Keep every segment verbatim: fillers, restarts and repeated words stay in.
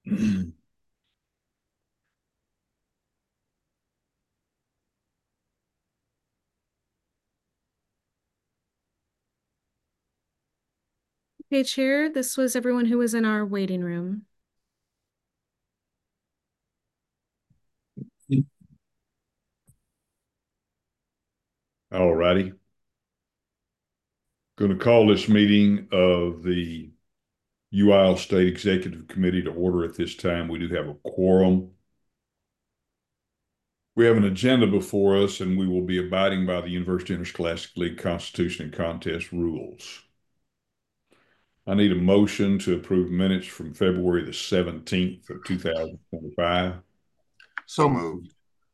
Okay, Chair, this was everyone who was in our waiting room. All righty. Going to call this meeting of the U I L State Executive Committee to order at this time. We do have a quorum. We have an agenda before us, and we will be abiding by the University Interscholastic League Constitution and Contest rules. I need a motion to approve minutes from February the seventeenth of two thousand twenty-five. So moved.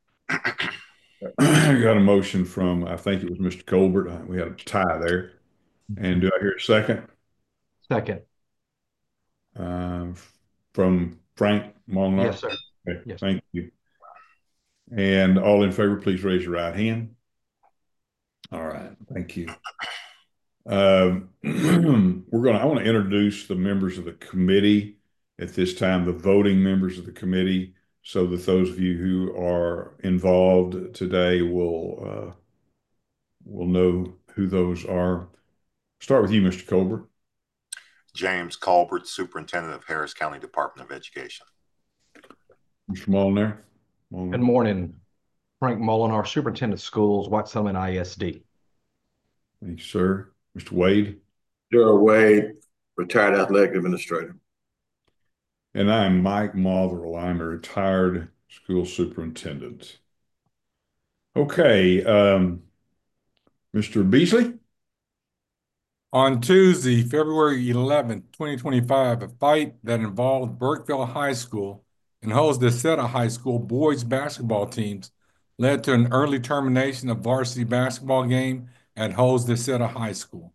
I got a motion from, I think it was Mister Colbert. Uh, We had a tie there. And do I hear a second? Second. Uh, from Frank Molnar? Yes, sir. Okay, Yes. thank you. And all in favor, please raise your right hand. All right, thank you. Um, we're going to, I want to introduce the members of the committee at this time, the voting members of the committee, so that those of you who are involved today will, uh, will know who those are. Start with you, Mister Colbert. James Colbert, Superintendent of Harris County Department of Education. Mister Molnar. Good morning. Frank Molinar, Superintendent of Schools, White Settlement I S D. Thank you, sir. Mister Wade. Gerald Wade, retired athletic administrator. And I'm Mike Motherell. I'm a retired school superintendent. Okay, um, Mister Beasley. On Tuesday, February eleventh, twenty twenty-five, a fight that involved Burkeville High School and Holmes de Seta High School boys basketball teams led to an early termination of varsity basketball game at Holmes de Seta High School.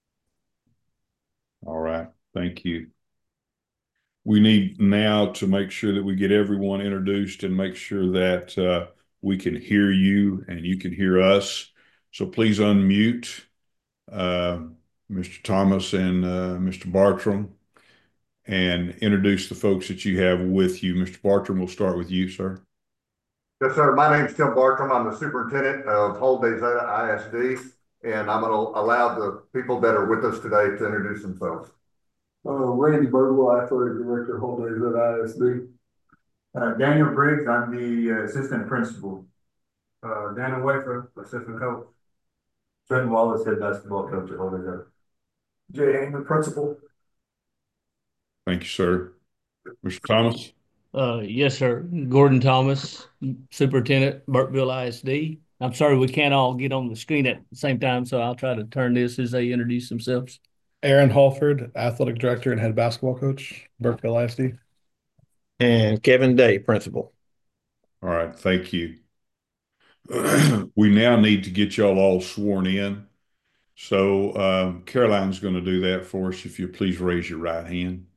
All right, thank you. We need now to make sure that we get everyone introduced and make sure that uh, we can hear you and you can hear us. So please unmute uh, Mister Thomas and uh, Mister Bartram and introduce the folks that you have with you. Mister Bartram, we'll start with you, sir. Yes, sir. My name is Tim Bartram. I'm the superintendent of Holmes de Seta I S D, and I'm going to allow the people that are with us today to introduce themselves. Uh, Randy Birdwell, Athletic Director, Holmes de Seta I S D. Uh, Daniel Briggs, I'm the uh, assistant principal. Uh, Daniel Wafer, assistant coach. Trenton Wallace, head basketball coach at Holmes de Seta. Jay Hanger, principal. Thank you, sir. Mister Thomas. Uh, yes, sir. Gordon Thomas, Superintendent, Burkeville I S D. I'm sorry we can't all get on the screen at the same time, so I'll try to turn this as they introduce themselves. Aaron Halford, Athletic Director and Head Basketball Coach, Burkeville I S D. And Kevin Day, Principal. All right, thank you. We now need to get y'all all sworn in. So um, Caroline's going to do that for us. If you please raise your right hand.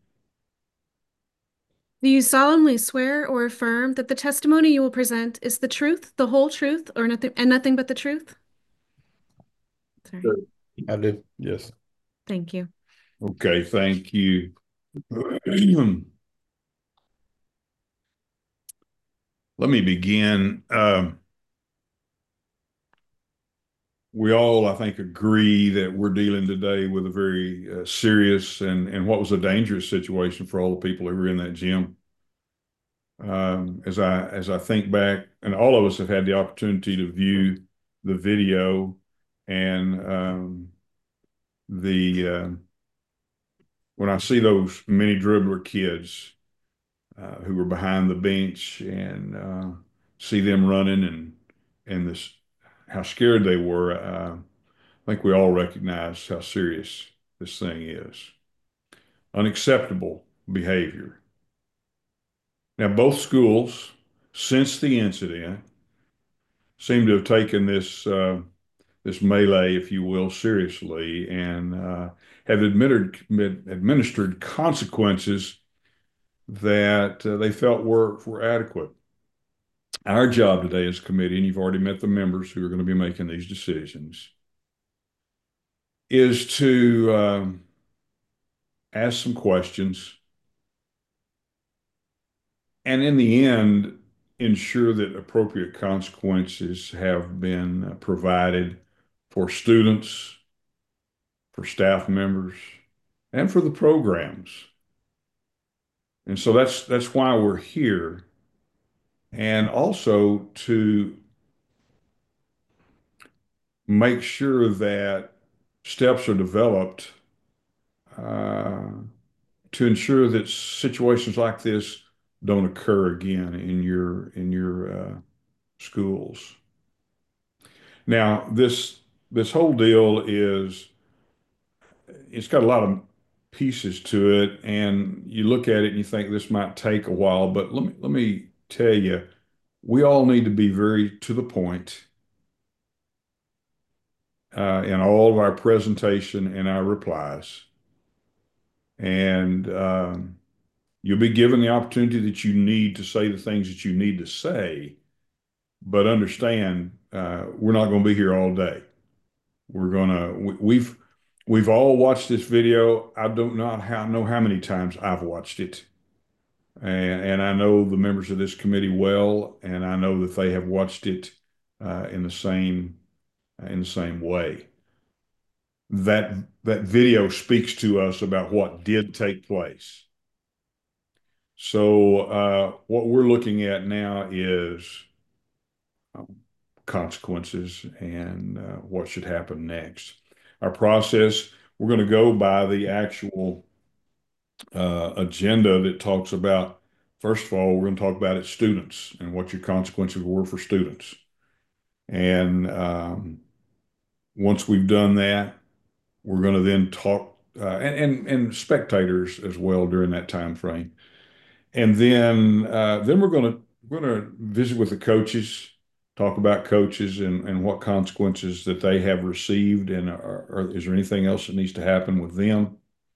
Do you solemnly swear or affirm that the testimony you will present is the truth, the whole truth, or nothing, and nothing but the truth? Sorry. I do, yes. Thank you. Okay, thank you. Let me begin. Um, we all, I think, agree that we're dealing today with a very uh, serious and, and what was a dangerous situation for all the people who were in that gym. Um, as I as I think back, and all of us have had the opportunity to view the video and um, the uh, when I see those mini dribbler kids uh, who were behind the bench and uh, see them running and and this how scared they were, uh, I think we all recognize how serious this thing is. Unacceptable behavior. Now, both schools, since the incident, seem to have taken this uh, this melee, if you will, seriously and uh, have administered administered consequences that uh, they felt were were adequate. Our job today as a committee, and you've already met the members who are going to be making these decisions, is to um, ask some questions and in the end, ensure that appropriate consequences have been uh, provided for students, for staff members, and for the programs. And so that's that's why we're here. And also to make sure that steps are developed uh, to ensure that situations like this don't occur again in your in your uh, schools. Now, this this whole deal is it's got a lot of pieces to it, and you look at it and you think this might take a while, but let me let me tell you, we all need to be very to the point uh, in all of our presentation and our replies. And um, you'll be given the opportunity that you need to say the things that you need to say, but understand uh, we're not going to be here all day. We're gonna we, we've we've all watched this video. I don't know how know how many times I've watched it, and, and I know the members of this committee well, and I know that they have watched it uh, in the same in the same way. That that video speaks to us about what did take place. So uh, what we're looking at now is um, consequences and uh, what should happen next. Our process, we're going to go by the actual uh, agenda that talks about, first of all, we're going to talk about it students and what your consequences were for students. And um, once we've done that, we're going to then talk uh, and, and and spectators as well during that time frame. And then uh, then we're going to we're going to visit with the coaches, talk about coaches and, and what consequences that they have received, and are, are, is there anything else that needs to happen with them?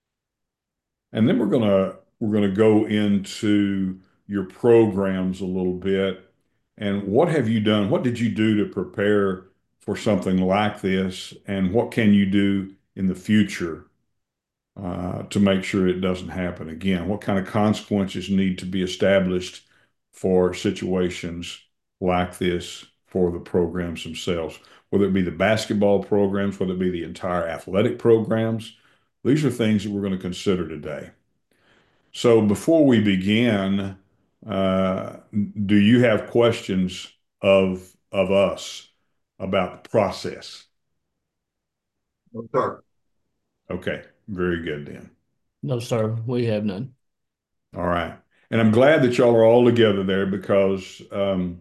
And then we're gonna we're gonna go into your programs a little bit, and what have you done? What did you do to prepare for something like this, and what can you do in the future uh, to make sure it doesn't happen again? What kind of consequences need to be established for situations like this for the programs themselves, whether it be the basketball programs, whether it be the entire athletic programs? These are things that we're going to consider today. So before we begin, uh, do you have questions of of us about the process? No, sir. Okay, very good then. No, sir, we have none. All right. And I'm glad that y'all are all together there because um,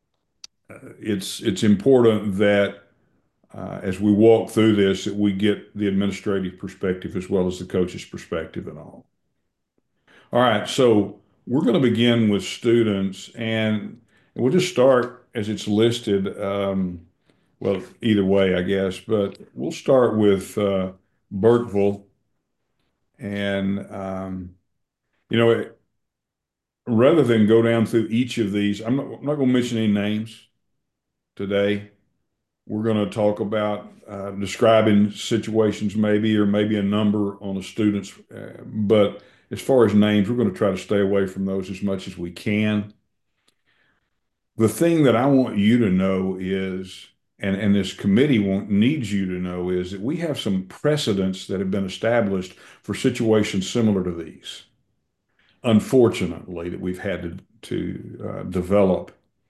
it's it's important that uh, as we walk through this, that we get the administrative perspective as well as the coach's perspective and all. All right, so we're going to begin with students, and we'll just start as it's listed. Um, well, either way, I guess, but we'll start with uh, Burkeville. And, um, you know, it, rather than go down through each of these, I'm not, I'm not going to mention any names today. We're going to talk about uh, describing situations maybe, or maybe a number on the students. Uh, but as far as names, we're going to try to stay away from those as much as we can. The thing that I want you to know is, and, and this committee want, needs you to know, is that we have some precedents that have been established for situations similar to these, unfortunately, that we've had to, to uh, develop.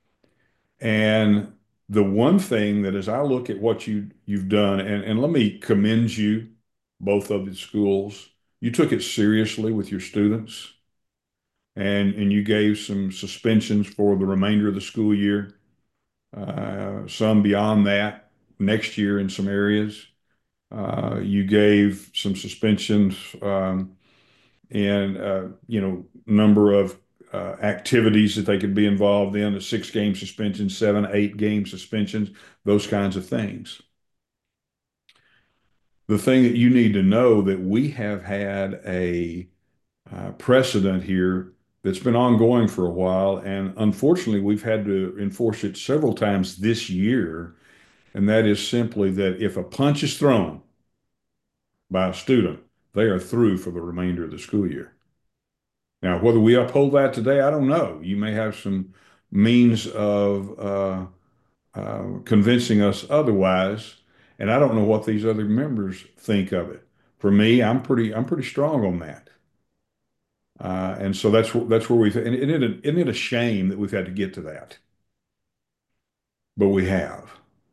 And the one thing that as I look at what you, you've done, and, and let me commend you, both of the schools, you took it seriously with your students, and, and you gave some suspensions for the remainder of the school year, uh, some beyond that next year in some areas. Uh, you gave some suspensions um, and, uh, you know, number of uh, activities that they could be involved in, a six game suspension, seven, eight game suspensions, those kinds of things. The thing that you need to know that we have had a uh, precedent here that's been ongoing for a while, and unfortunately we've had to enforce it several times this year, and that is simply that if a punch is thrown by a student, they are through for the remainder of the school year. Now, whether we uphold that today, I don't know. You may have some means of uh, uh, convincing us otherwise, and I don't know what these other members think of it. For me, I'm pretty I'm pretty strong on that, uh, and so that's that's where we. And isn't it, isn't it a shame that we've had to get to that? But we have.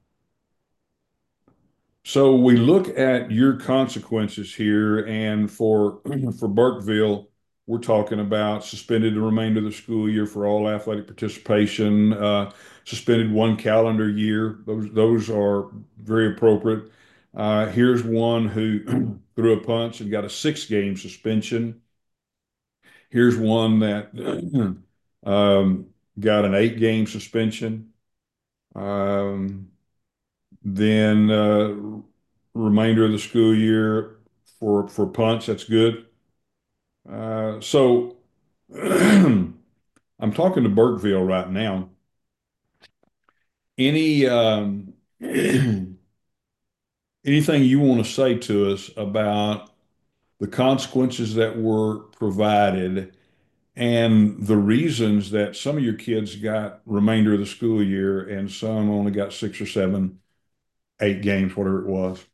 So we look at your consequences here, and for for Burkeville, we're talking about suspended the remainder of the school year for all athletic participation, uh, suspended one calendar year. Those those are very appropriate. Uh, here's one who threw a punch and got a six game suspension. Here's one that um, got an eight game suspension. Um, then uh, remainder of the school year for for punts, that's good. Uh, so I'm talking to Burkeville right now. Any um, anything you want to say to us about the consequences that were provided and the reasons that some of your kids got remainder of the school year and some only got six or seven, eight games, whatever it was?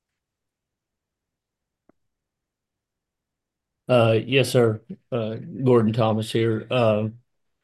Uh, yes, sir. Uh, Gordon Thomas here. Um,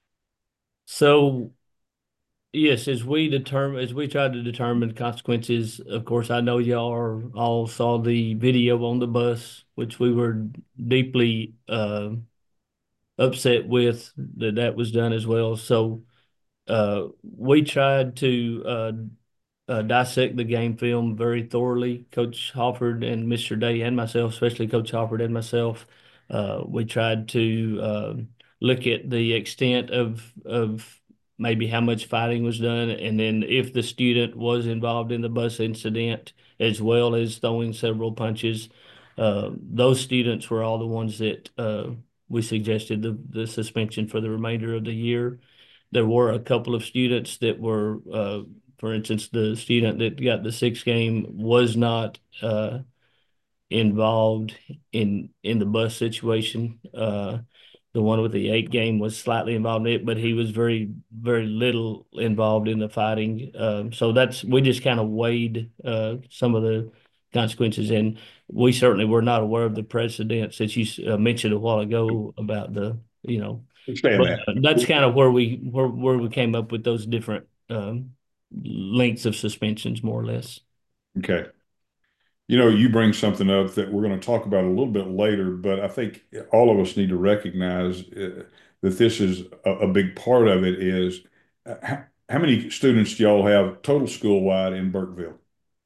so yes, as we determine, as we try to determine consequences, of course, I know y'all are, all saw the video on the bus, which we were deeply uh, upset with that that was done as well. So uh, we tried to uh, uh, dissect the game film very thoroughly. Coach Hofford and Mister Day and myself, especially Coach Hofford and myself, uh, we tried to uh, look at the extent of of maybe how much fighting was done, and then if the student was involved in the bus incident, as well as throwing several punches. Uh, those students were all the ones that uh, we suggested the, the suspension for the remainder of the year. There were a couple of students that were, uh, for instance, the student that got the six game was not uh, involved in in the bus situation. Uh, the one with the eight game was slightly involved in it, but he was very, very little involved in the fighting. Um, so that's we just kind of weighed uh, some of the consequences, and we certainly were not aware of the precedents that you uh, mentioned a while ago about the, you know, Understand but that. that's kind of where we where where we came up with those different um, lengths of suspensions, more or less. Okay. You know, you bring something up that we're going to talk about a little bit later, but I think all of us need to recognize uh, that this is a, a big part of it is uh, how, how many students do y'all have total school-wide in Burkeville?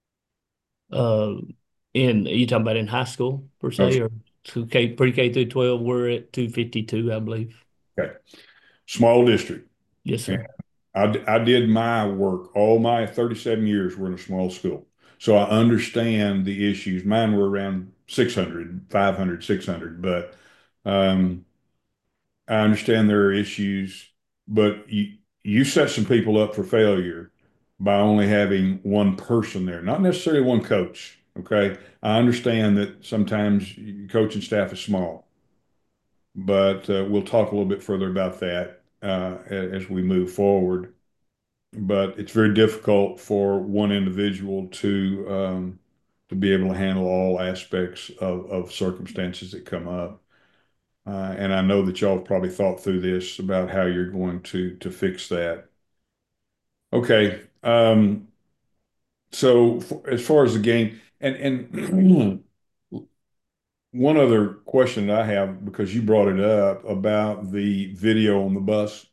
Uh, in are you talking about in high school per se, or two K pre-K through twelve? We're at two fifty-two, I believe. Okay. Small district. Yes, sir. I, I did my work. All my thirty-seven years were in a small school. So I understand the issues. Mine were around six hundred, five hundred, six hundred, but um, I understand there are issues, but you, you set some people up for failure by only having one person there, not necessarily one coach. Okay. I understand that sometimes coaching staff is small, but uh, we'll talk a little bit further about that uh, as we move forward. But it's very difficult for one individual to um, to be able to handle all aspects of, of circumstances that come up. Uh, and I know that y'all have probably thought through this about how you're going to to fix that. Okay. Um, so for, as far as the game, and and one other question that I have, because you brought it up about the video on the bus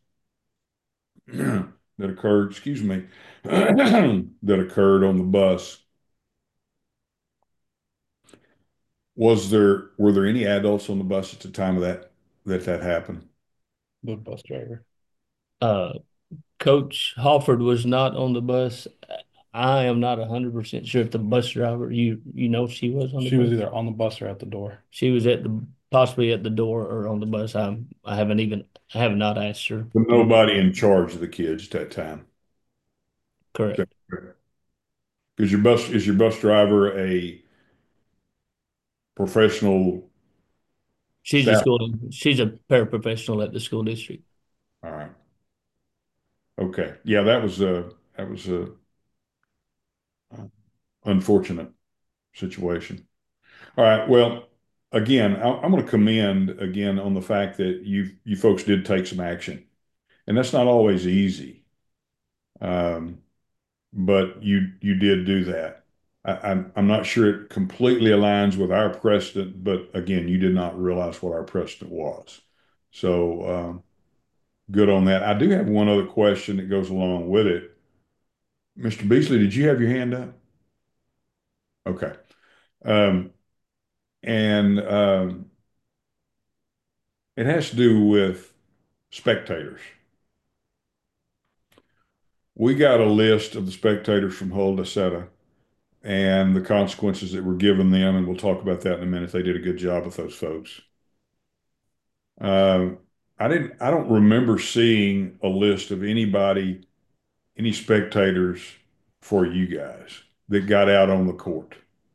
that occurred, excuse me, that occurred on the bus. Was there were there any adults on the bus at the time of that that that happened? The bus driver. Uh, Coach Halford was not on the bus. I am not a hundred percent sure if the bus driver, you you know, if she was on the She was bus. either on the bus or at the door. She was at the possibly at the door or on the bus. I'm I haven't even I have not asked her. But nobody in charge of the kids at that time. Correct. Because your bus is your bus driver a professional She's a Staff. school, she's a paraprofessional at the school district. All right. Okay. Yeah, that was a that was a uh, unfortunate situation. All right. Well, again, I, I'm going to commend again on the fact that you you folks did take some action, and that's not always easy. Um, but you you did do that. I, I'm I'm not sure it completely aligns with our precedent, but again, you did not realize what our precedent was. So um, good on that. I do have one other question that goes along with it. Mister Beasley, did you have your hand up? Okay. Um, and um, it has to do with spectators. We got a list of the spectators from Hull DeSeta and the consequences that were given them, and we'll talk about that in a minute. They did a good job with those folks. Uh, I didn't. I don't remember seeing a list of anybody, any spectators for you guys that got out on the court.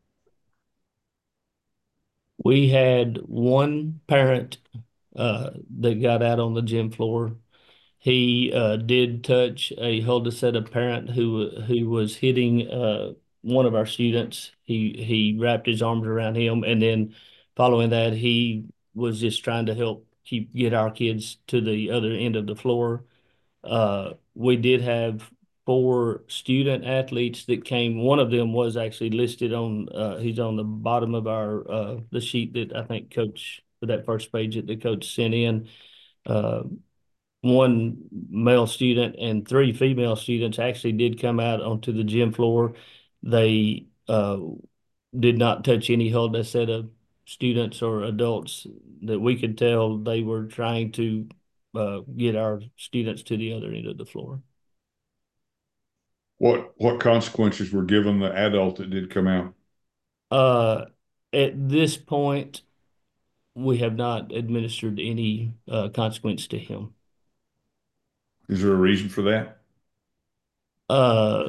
We had one parent uh, that got out on the gym floor. He uh, did touch a Hull DeSeta parent who who was hitting uh, one of our students. He he wrapped his arms around him, and then following that, he was just trying to help keep get our kids to the other end of the floor. Uh, we did have four student athletes that came. One of them was actually listed on, uh, he's on the bottom of our, uh, the sheet that I think coach, for that first page that the coach sent in. Uh, one male student and three female students actually did come out onto the gym floor. They uh, did not touch any Hull DeSeta students or adults that we could tell. They were trying to uh, get our students to the other end of the floor. What what consequences were given the adult that did come out? Uh, at this point, we have not administered any uh, consequence to him. Is there a reason for that? Uh,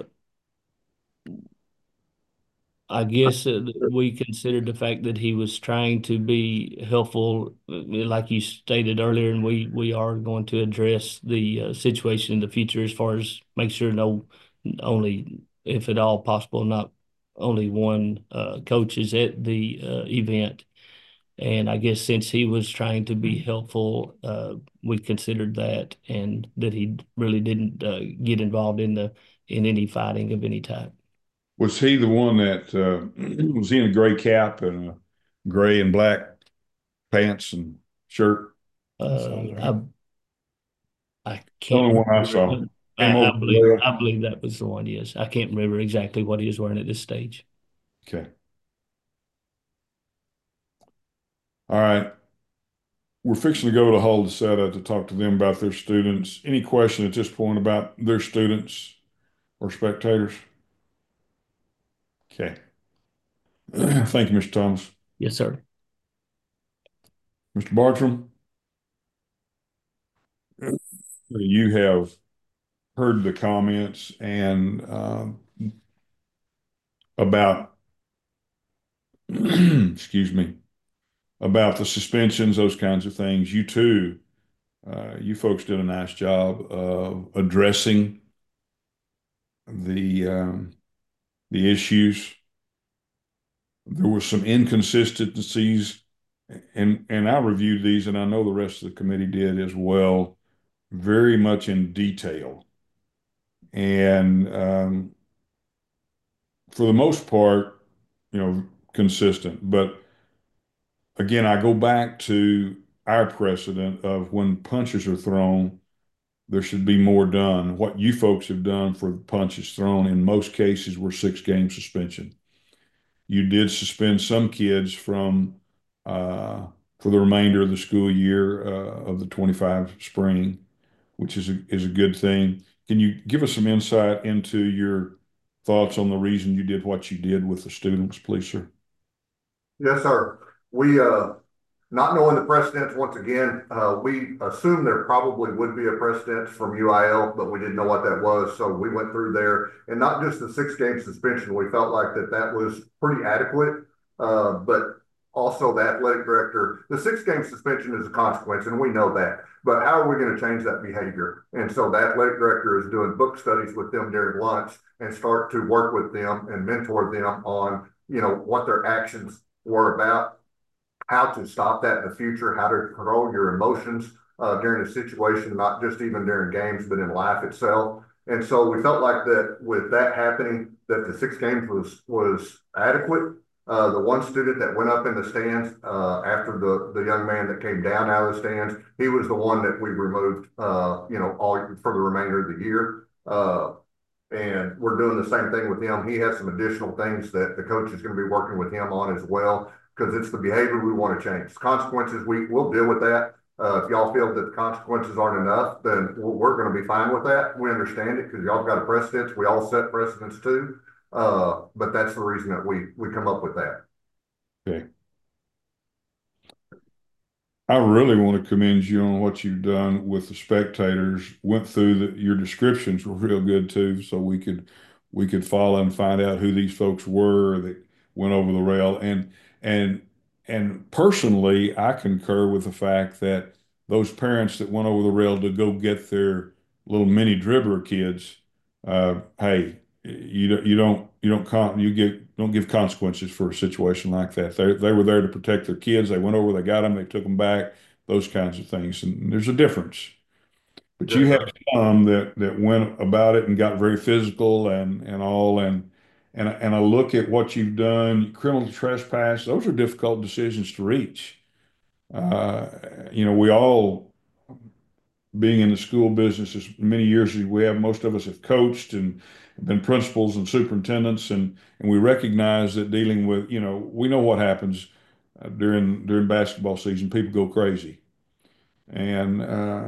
I guess uh, we considered the fact that he was trying to be helpful, uh, like you stated earlier, and we we are going to address the uh, situation in the future as far as make sure no, only if at all possible, not only one uh, coach is at the uh, event. And I guess since he was trying to be helpful, uh, we considered that, and that he really didn't uh, get involved in the in any fighting of any type. Was he the one that uh, was he in a gray cap and a gray and black pants and shirt? Uh, I, I The can't only one I remember. saw. I, Came I over believe there. I believe that was the one. Yes, I can't remember exactly what he was wearing at this stage. Okay. All right. We're fixing to go to Hull DeSeta to talk to them about their students. Any question at this point about their students or spectators? Okay. Thank you, Mister Thomas. Yes, sir. Mister Bartram, you have heard the comments and um, about, excuse me, about the suspensions, those kinds of things. You too, uh, you folks did a nice job of addressing the um, the issues. There were some inconsistencies, and and I reviewed these, and I know the rest of the committee did as well, very much in detail. And um, for the most part, you know, consistent. But again, I go back to our precedent of when punches are thrown, there should be more done. What you folks have done for punches thrown in most cases were six game suspension. You did suspend some kids from uh, for the remainder of the school year uh, of the twenty-five spring, which is a, is a good thing. Can you give us some insight into your thoughts on the reason you did what you did with the students, please, sir? Yes, sir. We, uh, not knowing the precedents, once again, uh, we assumed there probably would be a precedent from U I L, but we didn't know what that was. So we went through there, and not just the six game suspension. We felt like that that was pretty adequate. Uh, but Also, the athletic director, the six-game suspension is a consequence, and we know that. But how are we going to change that behavior? And so the athletic director is doing book studies with them during lunch and start to work with them and mentor them on, you know, what their actions were about, how to stop that in the future, how to control your emotions uh, during a situation, not just even during games, but in life itself. And so we felt like that with that happening, that the six games was was adequate. Uh, the one student that went up in the stands uh, after the, the young man that came down out of the stands, he was the one that we removed, uh, you know, all for the remainder of the year. Uh, and we're doing the same thing with him. He has some additional things that the coach is going to be working with him on as well, because it's the behavior we want to change. Consequences, we will deal with that. Uh, if y'all feel that the consequences aren't enough, then we're going to be fine with that. We understand it because y'all got a precedence. We all set precedents too. Uh, but that's the reason that we we come up with that. Okay. I really want to commend you on what you've done with the spectators. Went through the, your descriptions were real good too, so we could we could follow and find out who these folks were that went over the rail. And and and personally, I concur with the fact that those parents that went over the rail to go get their little mini dribbler kids, uh, hey, you don't you don't you don't con you get don't give consequences for a situation like that. They they were there to protect their kids. They went over, they got them, they took them back, those kinds of things. And there's a difference. But you Yes, have sir. some that that went about it and got very physical and and all and and and I look at what you've done, criminal trespass. Those are difficult decisions to reach. Uh, you know, we all being in the school business as many years as we have, most of us have coached and been principals and superintendents, and and we recognize that dealing with, you know, we know what happens uh, during during basketball season. People go crazy, and uh,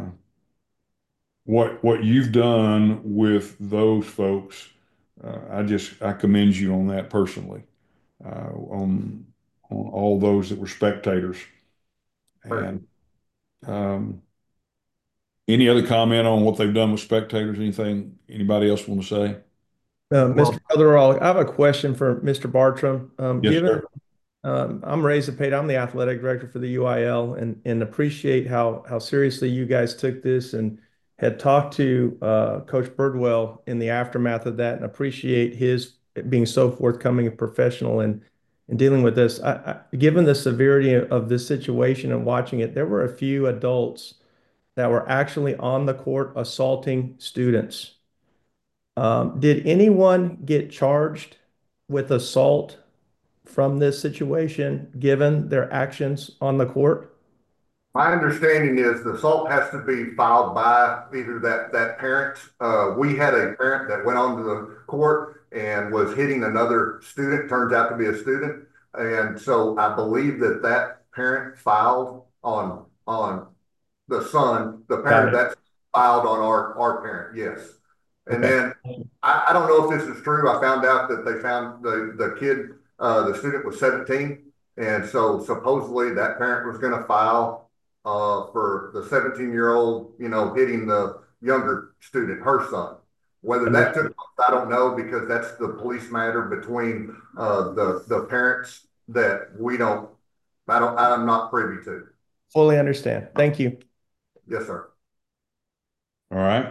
what what you've done with those folks, uh, I just I commend you on that personally, uh, on on all those that were spectators, and um, any other comment on what they've done with spectators? Anything anybody else want to say? Uh, Well, Mister Otherall, I have a question for Mister Bartram. Um, Yes, given sir. um, I'm Ray Zapata, I'm the athletic director for the U I L, and and appreciate how how seriously you guys took this and had talked to uh, Coach Birdwell in the aftermath of that, and appreciate his being so forthcoming and professional in in dealing with this. I, I, given the severity of this situation and watching it, there were a few adults that were actually on the court assaulting students. Um, did anyone get charged with assault from this situation, given their actions on the court? My understanding is the assault has to be filed by either that that parent. Uh, we had a parent that went onto the court and was hitting another student. Turns out to be a student, and so I believe that that parent filed on on the son, the Got parent it. that's filed on our our parent. Yes, and Okay. then I, I don't know if this is true. I found out that they found the the kid, uh, the student was seventeen, and so supposedly that parent was going to file uh, for the seventeen year old, you know, hitting the younger student, her son. Whether that took place, I don't know, because that's the police matter between uh, the the parents that we don't. I don't. I'm not privy to. Fully understand. Thank you. Yes, sir. All right.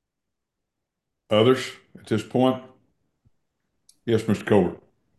Others at this point? Yes, Mister Colbert.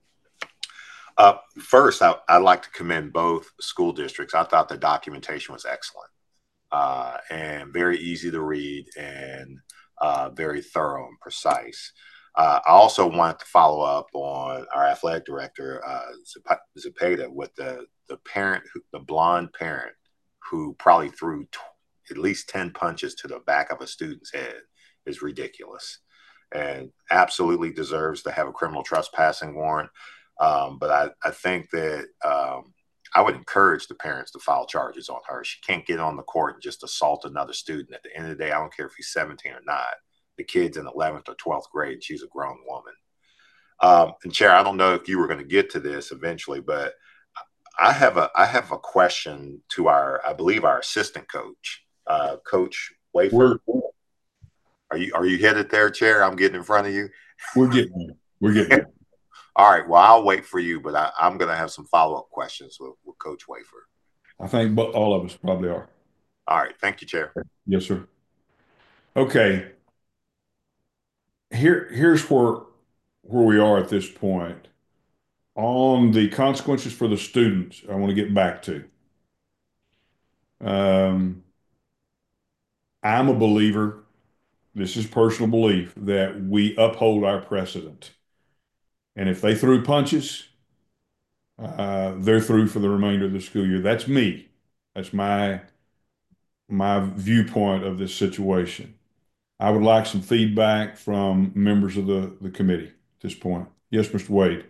Uh, first, I, I'd like to commend both school districts. I thought the documentation was excellent uh, and very easy to read and uh, very thorough and precise. Uh, I also wanted to follow up on our athletic director, uh, Zapata, with the, the parent, who, the blonde parent who probably threw t- at least ten punches to the back of a student's head is ridiculous and absolutely deserves to have a criminal trespassing warrant. Um, but I, I think that um, I would encourage the parents to file charges on her. She can't get on the court and just assault another student. At the end of the day, I don't care if he's seventeen or not. The kid's in eleventh or twelfth grade, and she's a grown woman. Um, and Chair, I don't know if you were going to get to this eventually, but I have a I have a question to our, I believe, our assistant coach, uh, Coach Wafer. Are you are you headed there, Chair? I'm getting in front of you. We're getting there. We're getting there. All right. Well, I'll wait for you, but I, I'm going to have some follow-up questions with, with Coach Wafer. I think but all of us probably are. All right. Thank you, Chair. Yes, sir. Okay. Here, here's where where we are at this point. On the consequences for the students, I want to get back to. Um, I'm a believer, this is personal belief, that we uphold our precedent. And if they threw punches, uh, they're through for the remainder of the school year. That's me. That's my my viewpoint of this situation. I would like some feedback from members of the, the committee at this point. Yes, Mister Wade.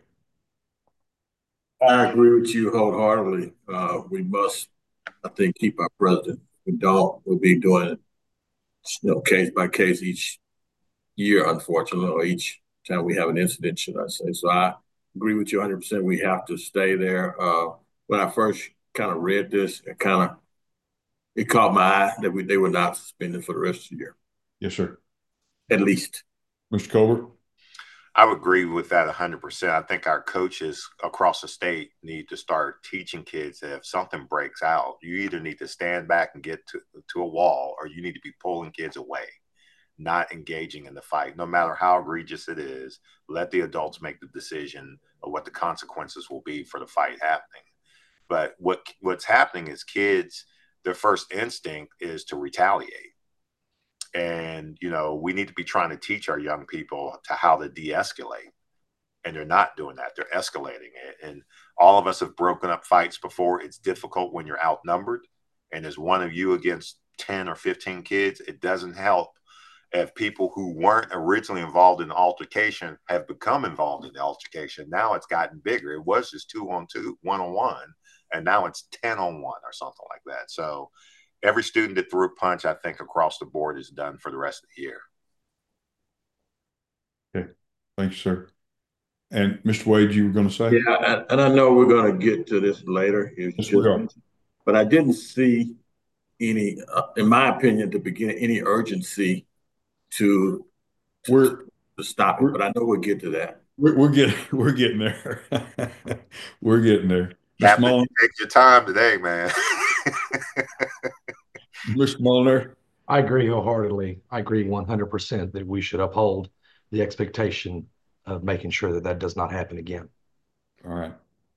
I agree with you wholeheartedly. Uh, we must, I think, keep our president. If we don't, we'll be doing it, you know, case by case each year, unfortunately, or each time we have an incident, should I say. So I agree with you one hundred percent. We have to stay there. Uh, when I first kind of read this, it kind of, it caught my eye that we they were not suspended for the rest of the year. Yes, sir. At least. Mister Colbert? I would agree with that one hundred percent. I think our coaches across the state need to start teaching kids that if something breaks out, you either need to stand back and get to, to a wall, or you need to be pulling kids away, not engaging in the fight. No matter how egregious it is, let the adults make the decision of what the consequences will be for the fight happening. But what what's happening is kids, their first instinct is to retaliate. And, you know, we need to be trying to teach our young people to how to de-escalate. And they're not doing that. They're escalating it. And all of us have broken up fights before. It's difficult when you're outnumbered. And as one of you against ten or fifteen kids, it doesn't help if people who weren't originally involved in the altercation have become involved in the altercation. Now it's gotten bigger. It was just two on two, one on one, and now it's ten on one or something like that. So every student that threw a punch, I think, across the board is done for the rest of the year. Okay. Thanks, sir. And Mister Wade, you were going to say? Yeah, and, and I know we're going to get to this later. It's Yes, just, we are. but I didn't see any, uh, in my opinion, to begin any urgency to, to, we're, to stop it. But I know we'll get to that. We're, we're getting we're getting there. We're getting there. Captain, take your time today, man. Mister Molnar. I agree wholeheartedly. I agree one hundred percent that we should uphold the expectation of making sure that that does not happen again. All right.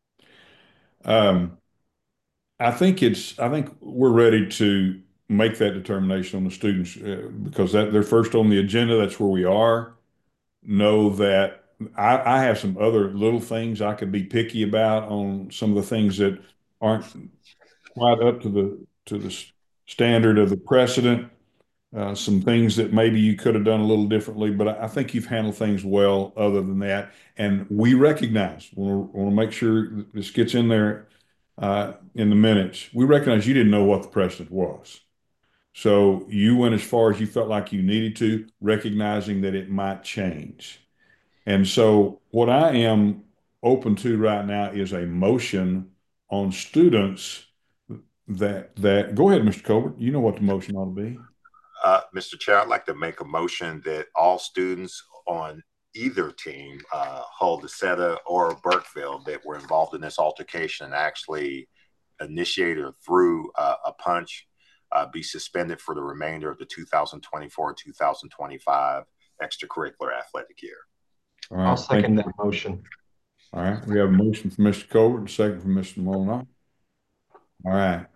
Um, I think it's, I think we're ready to make that determination on the students uh, because that they're first on the agenda. That's where we are. Know that I, I have some other little things I could be picky about on some of the things that aren't quite up to the, to the standard of the precedent. Uh, some things that maybe you could have done a little differently, but I, I think you've handled things well other than that. And we recognize, we want to make sure this gets in there uh, in the minutes. We recognize you didn't know what the precedent was. So you went as far as you felt like you needed to, recognizing that it might change. And so what I am open to right now is a motion on students that, that, go ahead, Mister Colbert, you know what the motion ought to be. Uh, Mister Chair, I'd like to make a motion that all students on either team, uh, Hull DeSeta or Burkeville, that were involved in this altercation and actually initiated or threw uh, a punch, uh, be suspended for the remainder of the two thousand twenty-four two thousand twenty-five extracurricular athletic year. All right, I'll second that motion. All right, we have a motion from Mister Colbert and a second from Mister Molnar. All right.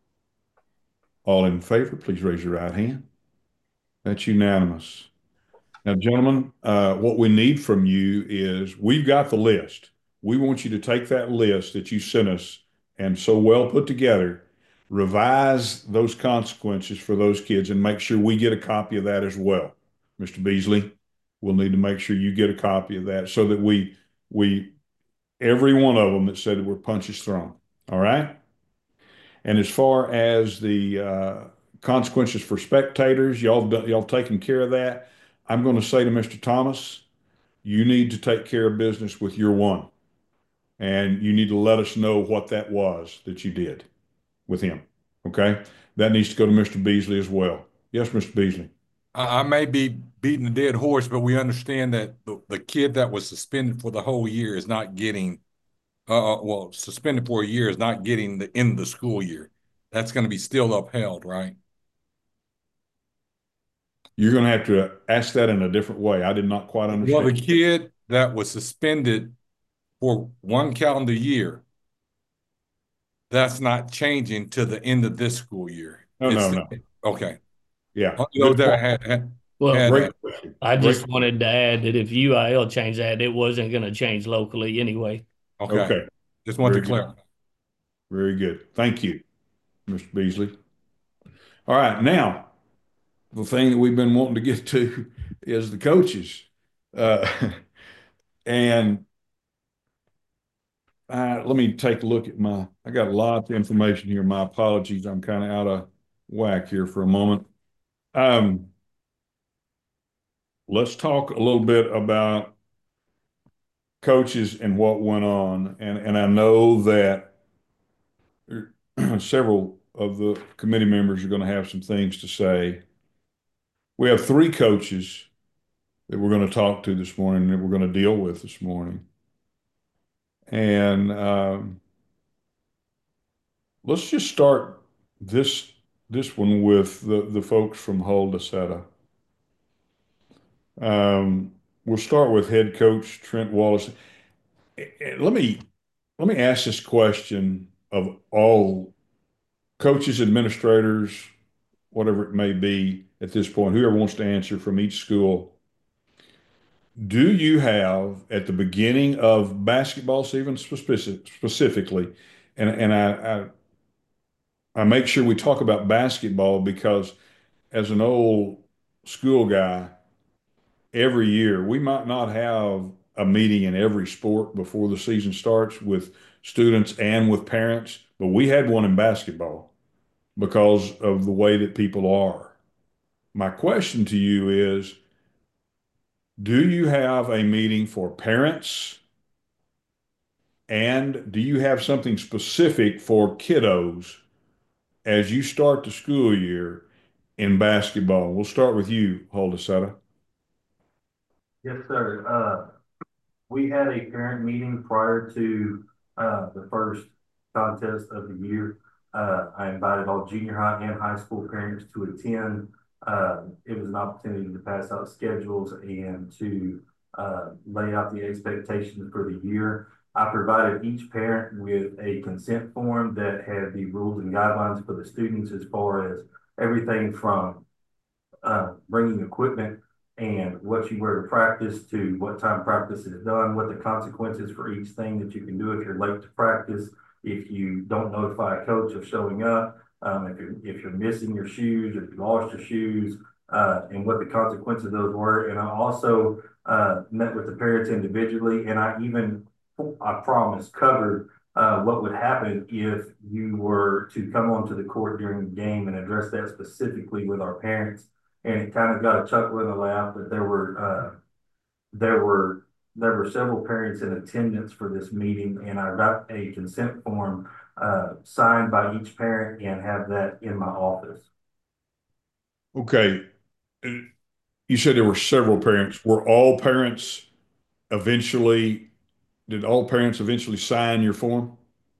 All in favor, please raise your right hand. That's unanimous. Now, gentlemen, uh, what we need from you is we've got the list. We want you to take that list that you sent us and so well put together, revise those consequences for those kids and make sure we get a copy of that as well. Mister Beasley, we'll need to make sure you get a copy of that so that we, we, every one of them that said there were punches thrown. All right. And as far as the uh, consequences for spectators, y'all y'all taken care of that. I'm going to say to Mister Thomas, you need to take care of business with your one, and you need to let us know what that was that you did with him. Okay, that needs to go to Mister Beasley as well. Yes, Mister Beasley. I may be beating a dead horse, but we understand that the, the kid that was suspended for the whole year is not getting, uh, well, suspended for a year is not getting the end of the school year. That's going to be still upheld, right? You're going to have to ask that in a different way. I did not quite understand. Well, the kid that was suspended for one calendar year, that's not changing to the end of this school year. No, It's no, the, no. Okay. Yeah. You know, that had, had, Well, had great that. I just Great. wanted to add that if U I L changed that, it wasn't going to change locally anyway. Okay. Okay. Just want Very to good. clarify. Very good. Thank you, Mister Beasley. All right. Now, the thing that we've been wanting to get to is the coaches. Uh, and uh, let me take a look at my, I got a lot of information here. My apologies. I'm kind of out of whack here for a moment. Um, let's talk a little bit about coaches and what went on. And, and I know that several of the committee members are going to have some things to say. We have three coaches that we're going to talk to this morning that we're going to deal with this morning. And um, let's just start this this one with the, the folks from Hull DeSeta. Um, we'll start with head coach Trent Wallace. Let me let me ask this question of all coaches, administrators, whatever it may be at this point, whoever wants to answer from each school. Do you have at the beginning of basketball season specific, specifically, and, and I, I I make sure we talk about basketball because as an old school guy, every year we might not have a meeting in every sport before the season starts with students and with parents, but we had one in basketball because of the way that people are. My question to you is, do you have a meeting for parents? And do you have something specific for kiddos as you start the school year in basketball? We'll start with you, Hull DeSeta. Yes, sir. Uh, we had a parent meeting prior to uh, the first contest of the year. Uh, I invited all junior high and high school parents to attend. Uh, it was an opportunity to pass out schedules and to uh, lay out the expectations for the year. I provided each parent with a consent form that had the rules and guidelines for the students as far as everything from uh, bringing equipment and what you wear to practice to what time practice is done, what the consequences for each thing that you can do if you're late to practice, if you don't notify a coach of showing up, um, if you're if you're missing your shoes, if you lost your shoes, uh, and what the consequences of those were. And I also uh, met with the parents individually, and I even, I promise, covered uh, what would happen if you were to come onto the court during the game and address that specifically with our parents. And it kind of got a chuckle and a laugh that there were uh, there were there were several parents in attendance for this meeting, and I got a consent form uh, signed by each parent and have that in my office. Okay. You said there were several parents. Were all parents eventually, did all parents eventually sign your form?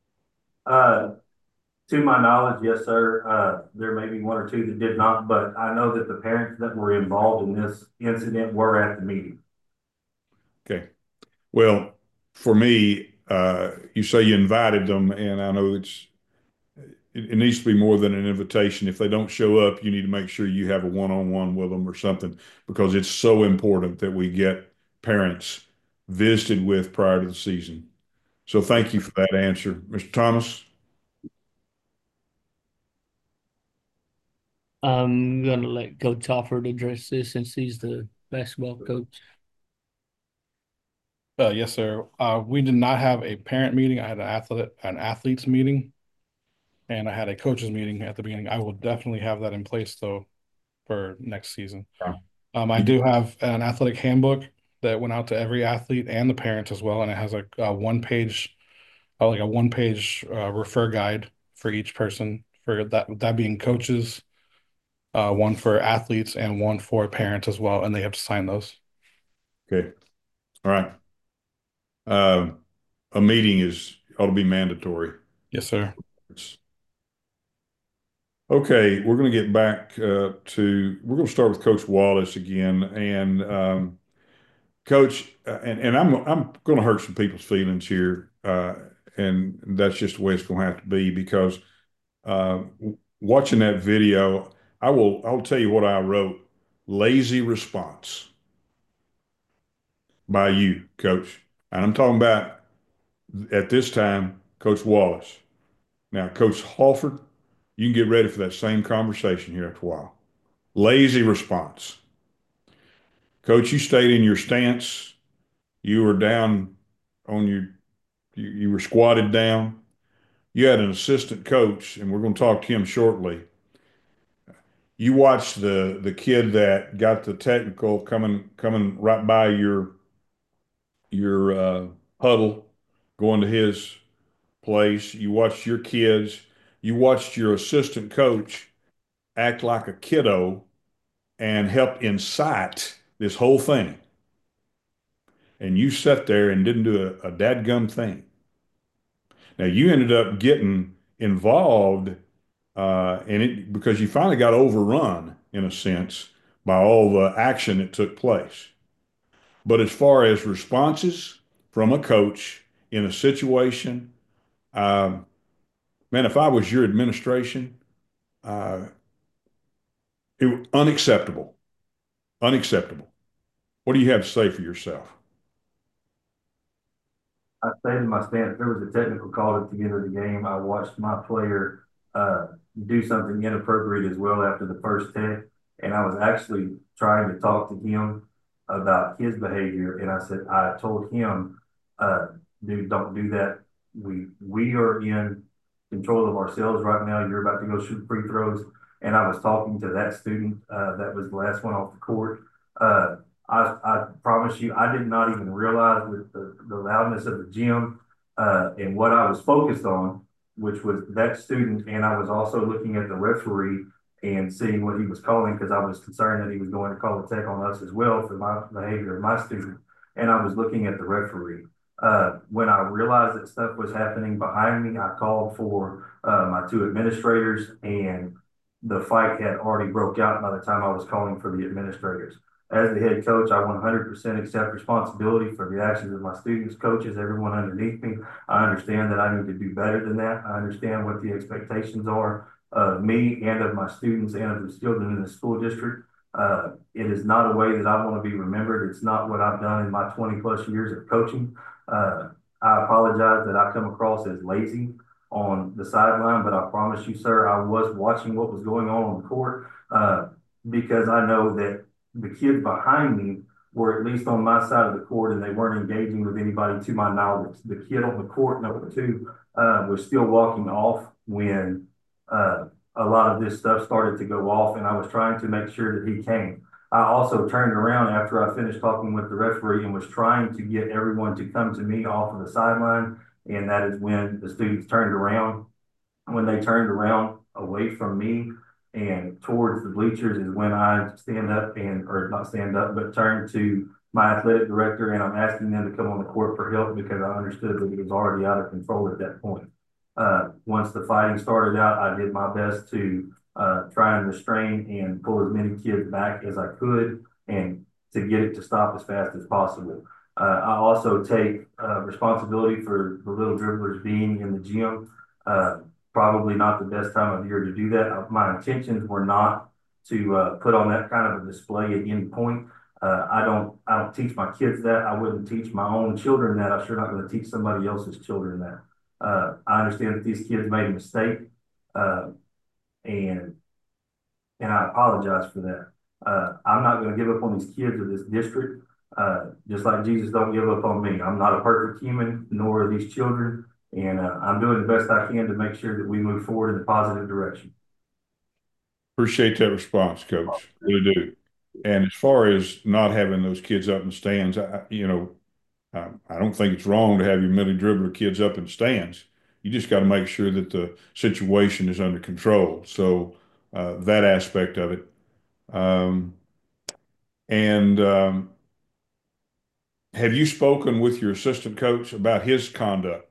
Uh, to my knowledge, yes, sir. Uh, there may be one or two that did not, but I know that the parents that were involved in this incident were at the meeting. Okay. Well, for me, uh, you say you invited them, and I know it's it, it needs to be more than an invitation. If they don't show up, you need to make sure you have a one-on-one with them or something, because it's so important that we get parents visited with prior to the season. So thank you for that answer. Mister Thomas? I'm going to let Coach Hofford address this since he's the basketball coach. Uh, yes, sir. Uh, we did not have a parent meeting. I had an athlete, an athletes meeting, and I had a coaches meeting at the beginning. I will definitely have that in place though for next season. Um, I do have an athletic handbook that went out to every athlete and the parents as well, and it has a, a one page, uh, like a one page uh, refer guide for each person. For that, that being coaches, uh, one for athletes and one for parents as well, and they have to sign those. Okay. All right. Uh, a meeting is ought to be mandatory. Yes, sir. It's, okay, we're going to get back uh, to, we're going to start with Coach Wallace again. And um, Coach, uh, and, and I'm, I'm going to hurt some people's feelings here. Uh, and that's just the way it's going to have to be because uh, watching that video, I will, I'll tell you what I wrote. Lazy response by you, Coach. And I'm talking about at this time, Coach Wallace. Now, Coach Halford, you can get ready for that same conversation here after a while. Lazy response. Coach, you stayed in your stance. You were down on your, you, you were squatted down. You had an assistant coach, and we're going to talk to him shortly. You watched the the kid that got the technical coming coming right by your your uh, huddle, going to his place. You watched your kids. You watched your assistant coach act like a kiddo and help incite this whole thing. And you sat there and didn't do a, a dadgum thing. Now you ended up getting involved uh, in it because you finally got overrun, in a sense, by all the action that took place. But as far as responses from a coach in a situation, um, man, if I was your administration, uh, it was unacceptable. Unacceptable. What do you have to say for yourself? I stayed in my stance. If there was a technical call at the end of the game, I watched my player uh, do something inappropriate as well after the first tech. And I was actually trying to talk to him about his behavior. And I said, I told him, uh, dude, don't do that. We we are in control of ourselves right now. You're about to go shoot free throws. And I was talking to that student uh, that was the last one off the court. Uh, I, I promise you, I did not even realize with the, the loudness of the gym uh, and what I was focused on, which was that student. And I was also looking at the referee and seeing what he was calling because I was concerned that he was going to call a tech on us as well for my behavior of my student. And I was looking at the referee. Uh, when I realized that stuff was happening behind me, I called for uh, my two administrators, and the fight had already broke out by the time I was calling for the administrators. As the head coach, I one hundred percent accept responsibility for the actions of my students, coaches, everyone underneath me. I understand that I need to do better than that. I understand what the expectations are of me and of my students and of the children in the school district. Uh, it is not a way that I want to be remembered. It's not what I've done in my twenty plus years of coaching. Uh, I apologize that I come across as lazy on the sideline, but I promise you, sir, I was watching what was going on on the court uh, because I know that the kids behind me were at least on my side of the court and they weren't engaging with anybody to my knowledge. The kid on the court, number two, uh, was still walking off when uh, a lot of this stuff started to go off, and I was trying to make sure that he came. I also turned around after I finished talking with the referee and was trying to get everyone to come to me off of the sideline, and that is when the students turned around. When they turned around away from me and towards the bleachers is when I stand up and, or not stand up, but turn to my athletic director, and I'm asking them to come on the court for help because I understood that it was already out of control at that point. Uh, once the fighting started out, I did my best to uh, try and restrain and pull as many kids back as I could and to get it to stop as fast as possible. Uh, I also take uh, responsibility for the little dribblers being in the gym. Uh, probably not the best time of year to do that. My intentions were not to uh, put on that kind of a display at any point. Uh, I don't I don't teach my kids that. I wouldn't teach my own children that. I'm sure not going to teach somebody else's children that. Uh, I understand that these kids made a mistake, uh, and and I apologize for that. Uh, I'm not going to give up on these kids of this district, uh, just like Jesus don't give up on me. I'm not a perfect human, nor are these children, and uh, I'm doing the best I can to make sure that we move forward in a positive direction. Appreciate that response, Coach. Really do. And as far as not having those kids up in the stands, I, you know, I, I don't think it's wrong to have your middle dribbler kids up in the stands. You just got to make sure that the situation is under control. So uh, that aspect of it. Um, and um, have you spoken with your assistant coach about his conduct?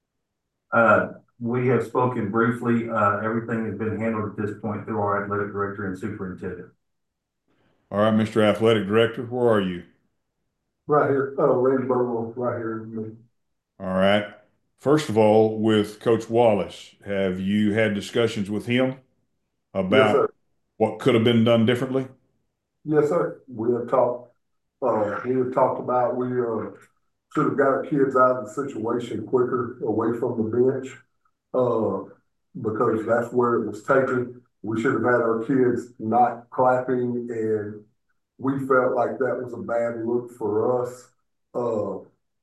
Uh, we have spoken briefly. Uh, everything has been handled at this point through our athletic director and superintendent. All right, Mister Athletic Director, where are you? Right here, uh, Randy Burwell, right here. All right. First of all, with Coach Wallace, have you had discussions with him about Yes, sir. what could have been done differently? Yes, sir. We have talked, uh, we have talked about, we, uh, should have got our kids out of the situation quicker, away from the bench. Uh, because that's where it was taken. We should have had our kids not clapping, and we felt like that was a bad look for us. Uh,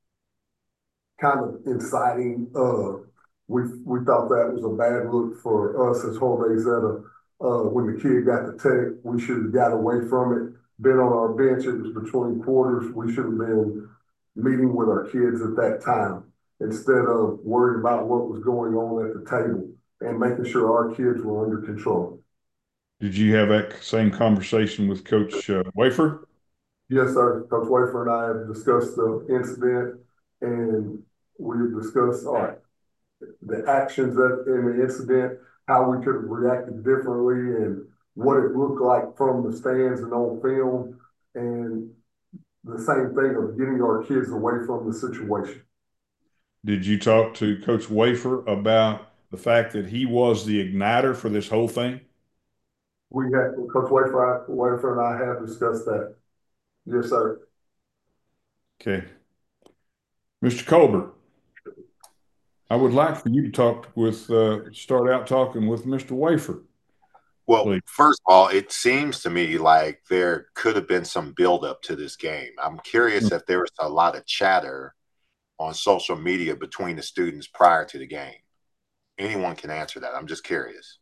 kind of inciting, uh, we, we thought that was a bad look for us as Jorge Zeta. Uh, when the kid got the tech, we should have got away from it, been on our bench. It was between quarters. We should have been meeting with our kids at that time instead of worrying about what was going on at the table and making sure our kids were under control. Did you have that same conversation with Coach uh, Wafer? Yes, sir. Coach Wafer and I have discussed the incident, and we've discussed all right, the actions that in the incident, how we could have reacted differently, and what it looked like from the stands and on film, and the same thing of getting our kids away from the situation. Did you talk to Coach Wafer about the fact that he was the igniter for this whole thing? We had, Coach Wafer, Wafer and I have discussed that. Yes, sir. Okay. Mister Colbert, I would like for you to talk with, uh, start out talking with Mister Wafer. Well, Please. first of all, it seems to me like there could have been some buildup to this game. I'm curious mm-hmm. if there was a lot of chatter on social media between the students prior to the game. Anyone can answer that. I'm just curious.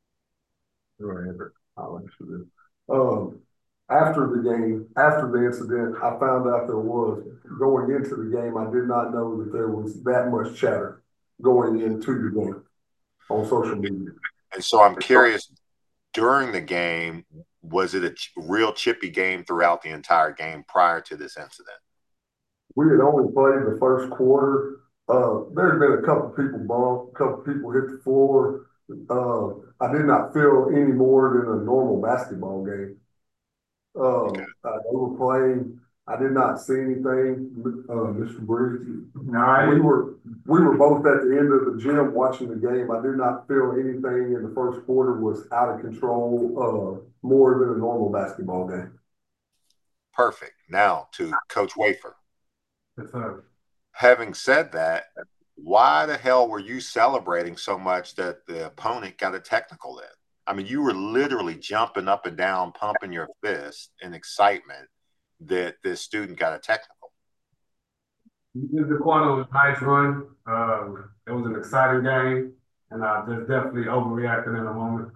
I'll answer this. Um, after the game, after the incident, I found out there was, going into the game, I did not know that there was that much chatter going into the game on social media. And so I'm curious, during the game, was it a ch- real chippy game throughout the entire game prior to this incident? We had only played the first quarter. Uh, there had been a couple people bumped, a couple people hit the floor. Uh, I did not feel any more than a normal basketball game. Uh, okay. uh, they were playing. I did not see anything, uh, Mister Briggs. No, we were we were both at the end of the gym watching the game. I did not feel anything in the first quarter was out of control, uh, more than a normal basketball game. Perfect. Now to Coach Wafer. Yes, sir. Having said that, why the hell were you celebrating so much that the opponent got a technical in? I mean, you were literally jumping up and down, pumping your fist in excitement that this student got a technical. The corner was a nice run. Um, it was an exciting game, and I just definitely overreacted in a moment.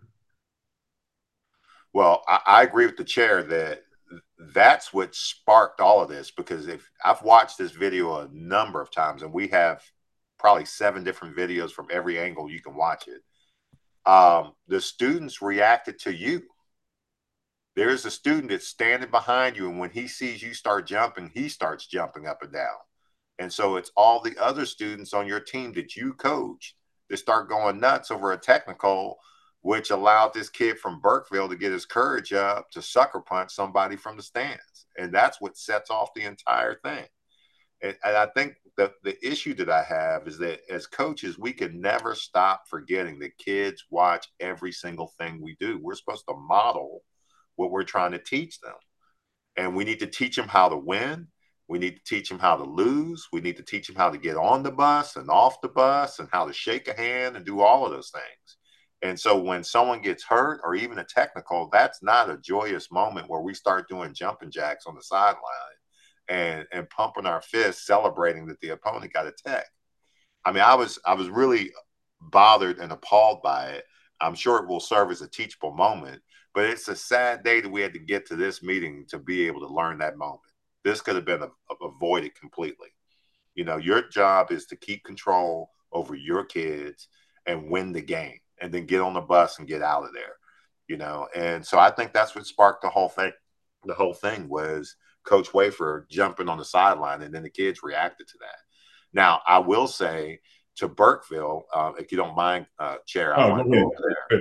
Well, I, I agree with the chair that that's what sparked all of this, because if I've watched this video a number of times, and we have probably seven different videos from every angle you can watch it. Um, the students reacted to you. There's a student that's standing behind you, and when he sees you start jumping, he starts jumping up and down. And so it's all the other students on your team that you coach that start going nuts over a technical, which allowed this kid from Burkeville to get his courage up to sucker punch somebody from the stands. And that's what sets off the entire thing. And, and I think the, the issue that I have is that as coaches, we can never stop forgetting that kids watch every single thing we do. We're supposed to model what we're trying to teach them. And we need to teach them how to win. We need to teach them how to lose. We need to teach them how to get on the bus and off the bus and how to shake a hand and do all of those things. And so when someone gets hurt or even a technical, that's not a joyous moment where we start doing jumping jacks on the sideline and, and pumping our fists, celebrating that the opponent got a tech. I mean, I was, I was really bothered and appalled by it. I'm sure it will serve as a teachable moment, but it's a sad day that we had to get to this meeting to be able to learn that moment. This could have been a, a, avoided completely. You know, your job is to keep control over your kids and win the game, and then get on the bus and get out of there. you know. And so I think that's what sparked the whole thing. The whole thing was Coach Wafer jumping on the sideline, and then the kids reacted to that. Now, I will say to Burkeville, uh, if you don't mind, uh, Chair, I Oh, want to go go there.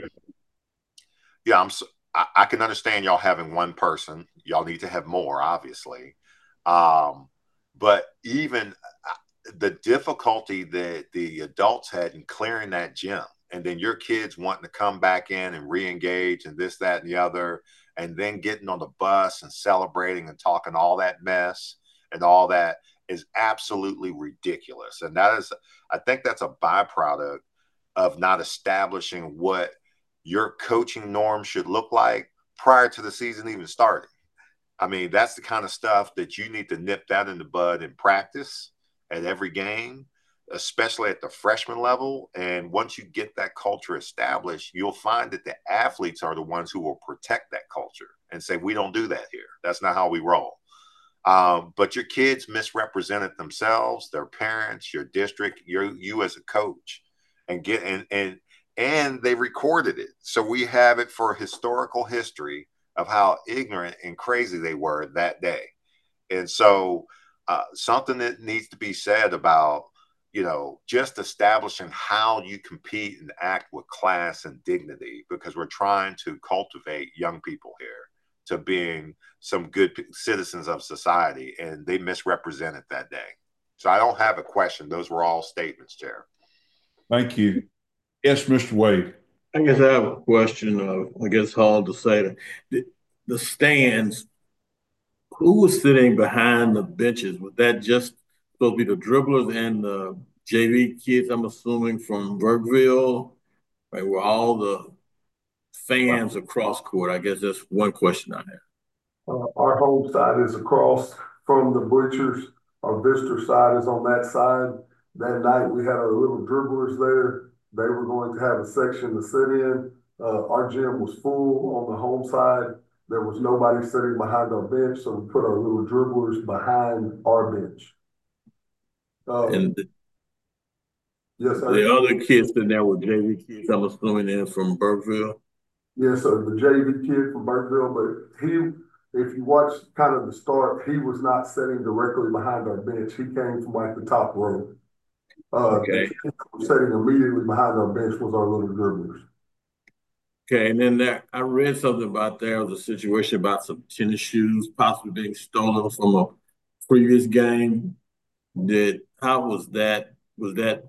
Yeah, I'm. So, I, I can understand y'all having one person. Y'all need to have more, obviously. Um, but even uh, the difficulty that the adults had in clearing that gym, and then your kids wanting to come back in and re-engage and this, that, and the other, and then getting on the bus and celebrating and talking all that mess and all that is absolutely ridiculous. And that is, I think that's a byproduct of not establishing what your coaching norm should look like prior to the season even starting. I mean, that's the kind of stuff that you need to nip that in the bud in practice at every game, especially at the freshman level. And once you get that culture established, you'll find that the athletes are the ones who will protect that culture and say, we don't do that here. That's not how we roll. Um, but your kids misrepresented themselves, their parents, your district, your, you as a coach, and get and and and they recorded it. So we have it for historical history of how ignorant and crazy they were that day. And so uh, something that needs to be said about, you know, just establishing how you compete and act with class and dignity, because we're trying to cultivate young people here to being some good citizens of society, and they misrepresented that day. So I don't have a question. Those were all statements, Chair. Thank you. Yes, Mister Wade. I guess I have a question of, I guess, hard to say that the, the stands, who was sitting behind the benches? Was that just supposed to be the dribblers and the J V kids, I'm assuming, from Burkeville? Right, were all the fans across court? I guess that's one question I have. Uh, our home side is across from the bleachers. Our visitor side is on that side. That night we had our little dribblers there. They were going to have a section to sit in. Uh, our gym was full on the home side. There was nobody sitting behind our bench, so we put our little dribblers behind our bench. Uh, and the, yes, sir. The other kids in there were J V kids, I'm assuming they're from Burkeville. Yes, sir. The J V kid from Burkeville, but he, if you watch kind of the start, he was not sitting directly behind our bench. He came from like the top row. Uh, okay. Sitting immediately behind our bench was our little dribblers. Okay, and then there, I read something about there was a situation about some tennis shoes possibly being stolen from a previous game. Did how was that? Was that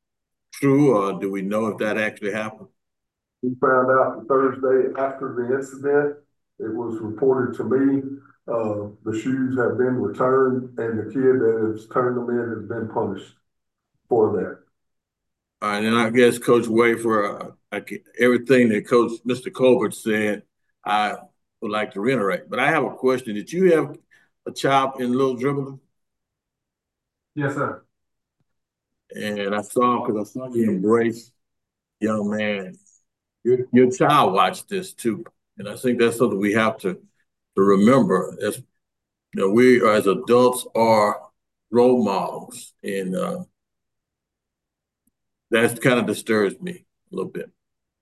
true, or do we know if that actually happened? We found out the Thursday after the incident. It was reported to me. Uh, the shoes have been returned, and the kid that has turned them in has been punished for that. All right, and I guess Coach Wafer, uh, I can, everything that Coach Mister Colbert said, I would like to reiterate. But I have a question. Did you have a child in Little Dribbling? Yes, sir. And I saw, because I saw you embrace young man. Your, your child watched this too. And I think that's something we have to, to remember. As you know, we as adults are role models. And uh, that kind of disturbs me a little bit.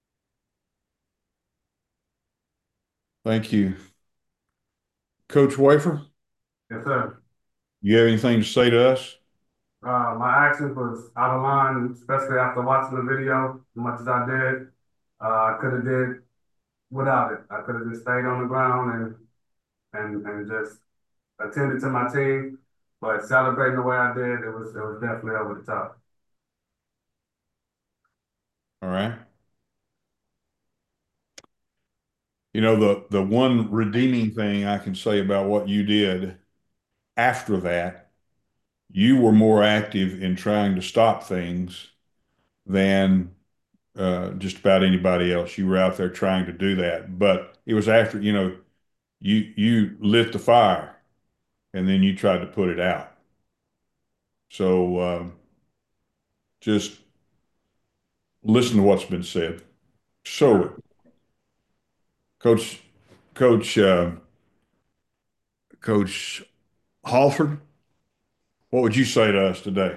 Thank you. Coach Wafer? Yes, sir. You have anything to say to us? Uh, my actions was out of line, especially after watching the video, as much as I did. Uh, I could have did without it. I could have just stayed on the ground and and and just attended to my team. But celebrating the way I did, it was it was definitely over the top. All right. You know, the the one redeeming thing I can say about what you did after that, you were more active in trying to stop things than uh, just about anybody else. You were out there trying to do that, but it was after, you know, you you lit the fire and then you tried to put it out. So uh, just listen to what's been said. Show it. Coach, Coach, uh, Coach Halford, what would you say to us today?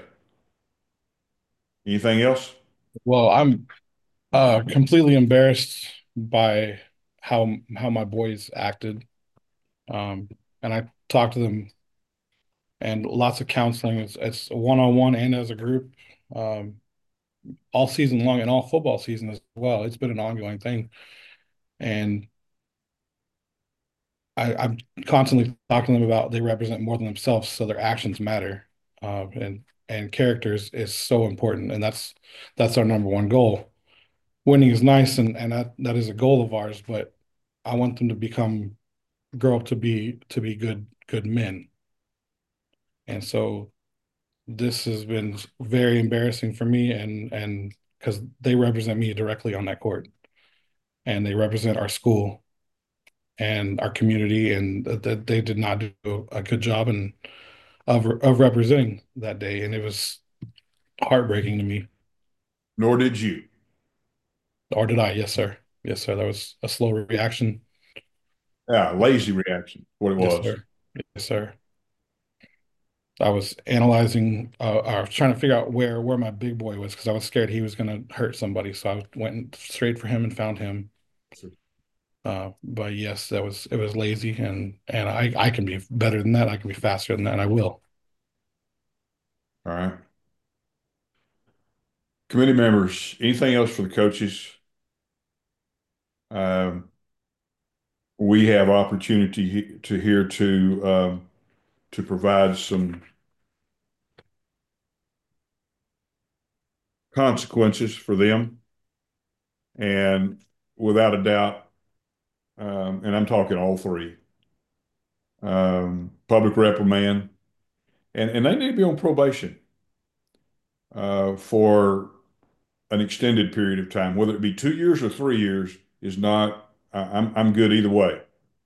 Anything else? Well, I'm uh, completely embarrassed by how how my boys acted. Um, and I talked to them, and lots of counseling. It's it's one on one and as a group, um, all season long and all football season as well. It's been an ongoing thing, and I, I'm constantly talking to them about they represent more than themselves, so their actions matter, uh, and and characters is so important, and that's that's our number one goal. Winning is nice, and and that that is a goal of ours, but I want them to become grow up to be to be good good men. And so this has been very embarrassing for me, and and because they represent me directly on that court, and they represent our school and our community, and that they did not do a good job and of of representing that day, and it was heartbreaking to me. Nor did you. Or did I? Yes, sir. Yes, sir. That was a slow reaction. Yeah, lazy reaction. What it Yes, was. sir. Yes, sir. I was analyzing. Uh, I was trying to figure out where where my big boy was because I was scared he was going to hurt somebody. So I went straight for him and found him. Uh, but yes, that was it was lazy, and and I I can be better than that. I can be faster than that, and I will. All right. Committee members, anything else for the coaches? Um, we have opportunity he- to here to um, to provide some consequences for them, and without a doubt, um, and I'm talking all three, um, public reprimand, and and they need to be on probation uh, for an extended period of time, whether it be two years or three years, is not. I- I'm I'm good either way.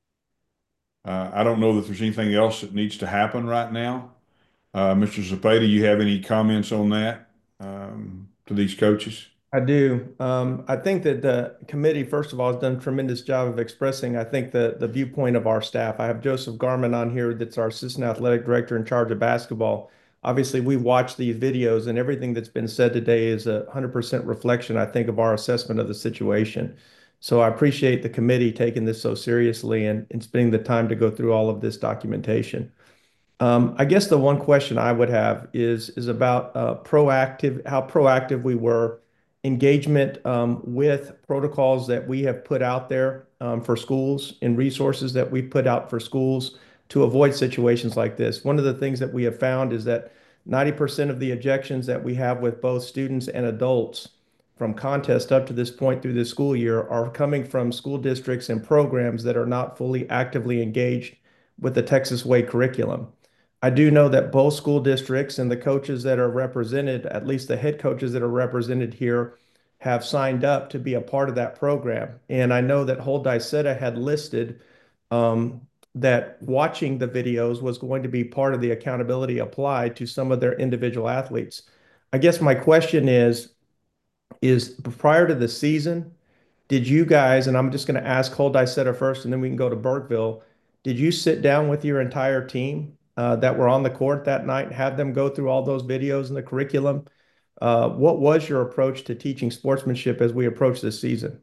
Uh, I don't know that there's anything else that needs to happen right now. Uh, Mister Zepeda, you have any comments on that um, to these coaches? I do. Um, I think that the committee, first of all, has done a tremendous job of expressing, I think, the, the viewpoint of our staff. I have Joseph Garman on here, that's our assistant athletic director in charge of basketball. Obviously, we watch these videos, and everything that's been said today is a one hundred percent reflection, I think, of our assessment of the situation. So I appreciate the committee taking this so seriously and, and spending the time to go through all of this documentation. Um, I guess the one question I would have is is about uh, proactive, how proactive we were, engagement um, with protocols that we have put out there um, for schools and resources that we put out for schools to avoid situations like this. One of the things that we have found is that ninety percent of the objections that we have with both students and adults from contest up to this point through this school year are coming from school districts and programs that are not fully actively engaged with the Texas Way curriculum. I do know that both school districts and the coaches that are represented, at least the head coaches that are represented here, have signed up to be a part of that program. And I know that Hold Dicetta had listed um, that watching the videos was going to be part of the accountability applied to some of their individual athletes. I guess my question is, is prior to the season, did you guys, and I'm just going to ask Hold Dicetta first, and then we can go to Burkeville. Did you sit down with your entire team uh, that were on the court that night and have them go through all those videos and the curriculum? Uh, what was your approach to teaching sportsmanship as we approach this season?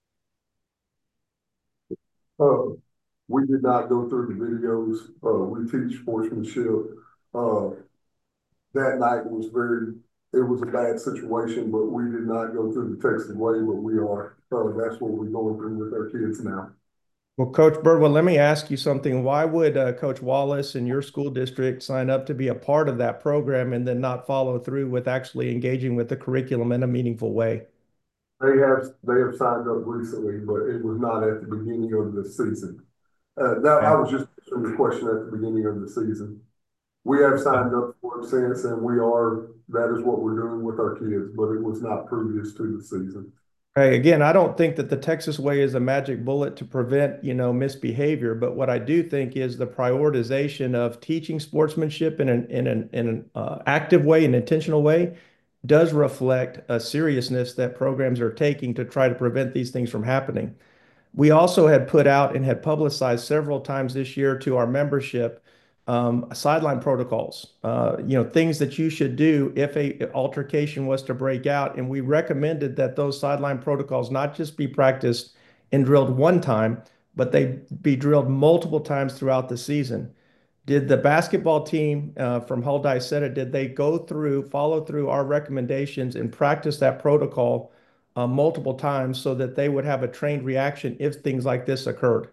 Uh, we did not go through the videos. Uh, we teach sportsmanship. Uh, that night was very, it was a bad situation, but we did not go through the Texas Way, but we are. So that's what we're going through with our kids now. Well, Coach Birdwell, let me ask you something. Why would uh, Coach Wallace and your school district sign up to be a part of that program and then not follow through with actually engaging with the curriculum in a meaningful way? They have they have signed up recently, but it was not at the beginning of the season. Uh, that I was just answering the question at the beginning of the season. We have signed up for it since, and we are. That is what we're doing with our kids, but it was not previous to the season. Hey, again, I don't think that the Texas Way is a magic bullet to prevent, you know, misbehavior. But what I do think is the prioritization of teaching sportsmanship in an in an in an uh, active way, an intentional way, does reflect a seriousness that programs are taking to try to prevent these things from happening. We also had put out and had publicized several times this year to our membership um, sideline protocols, uh, you know, things that you should do if a altercation was to break out. And we recommended that those sideline protocols not just be practiced and drilled one time, but they be drilled multiple times throughout the season. Did the basketball team uh, from Hull Dicetta, did they go through, follow through our recommendations and practice that protocol uh, multiple times so that they would have a trained reaction if things like this occurred?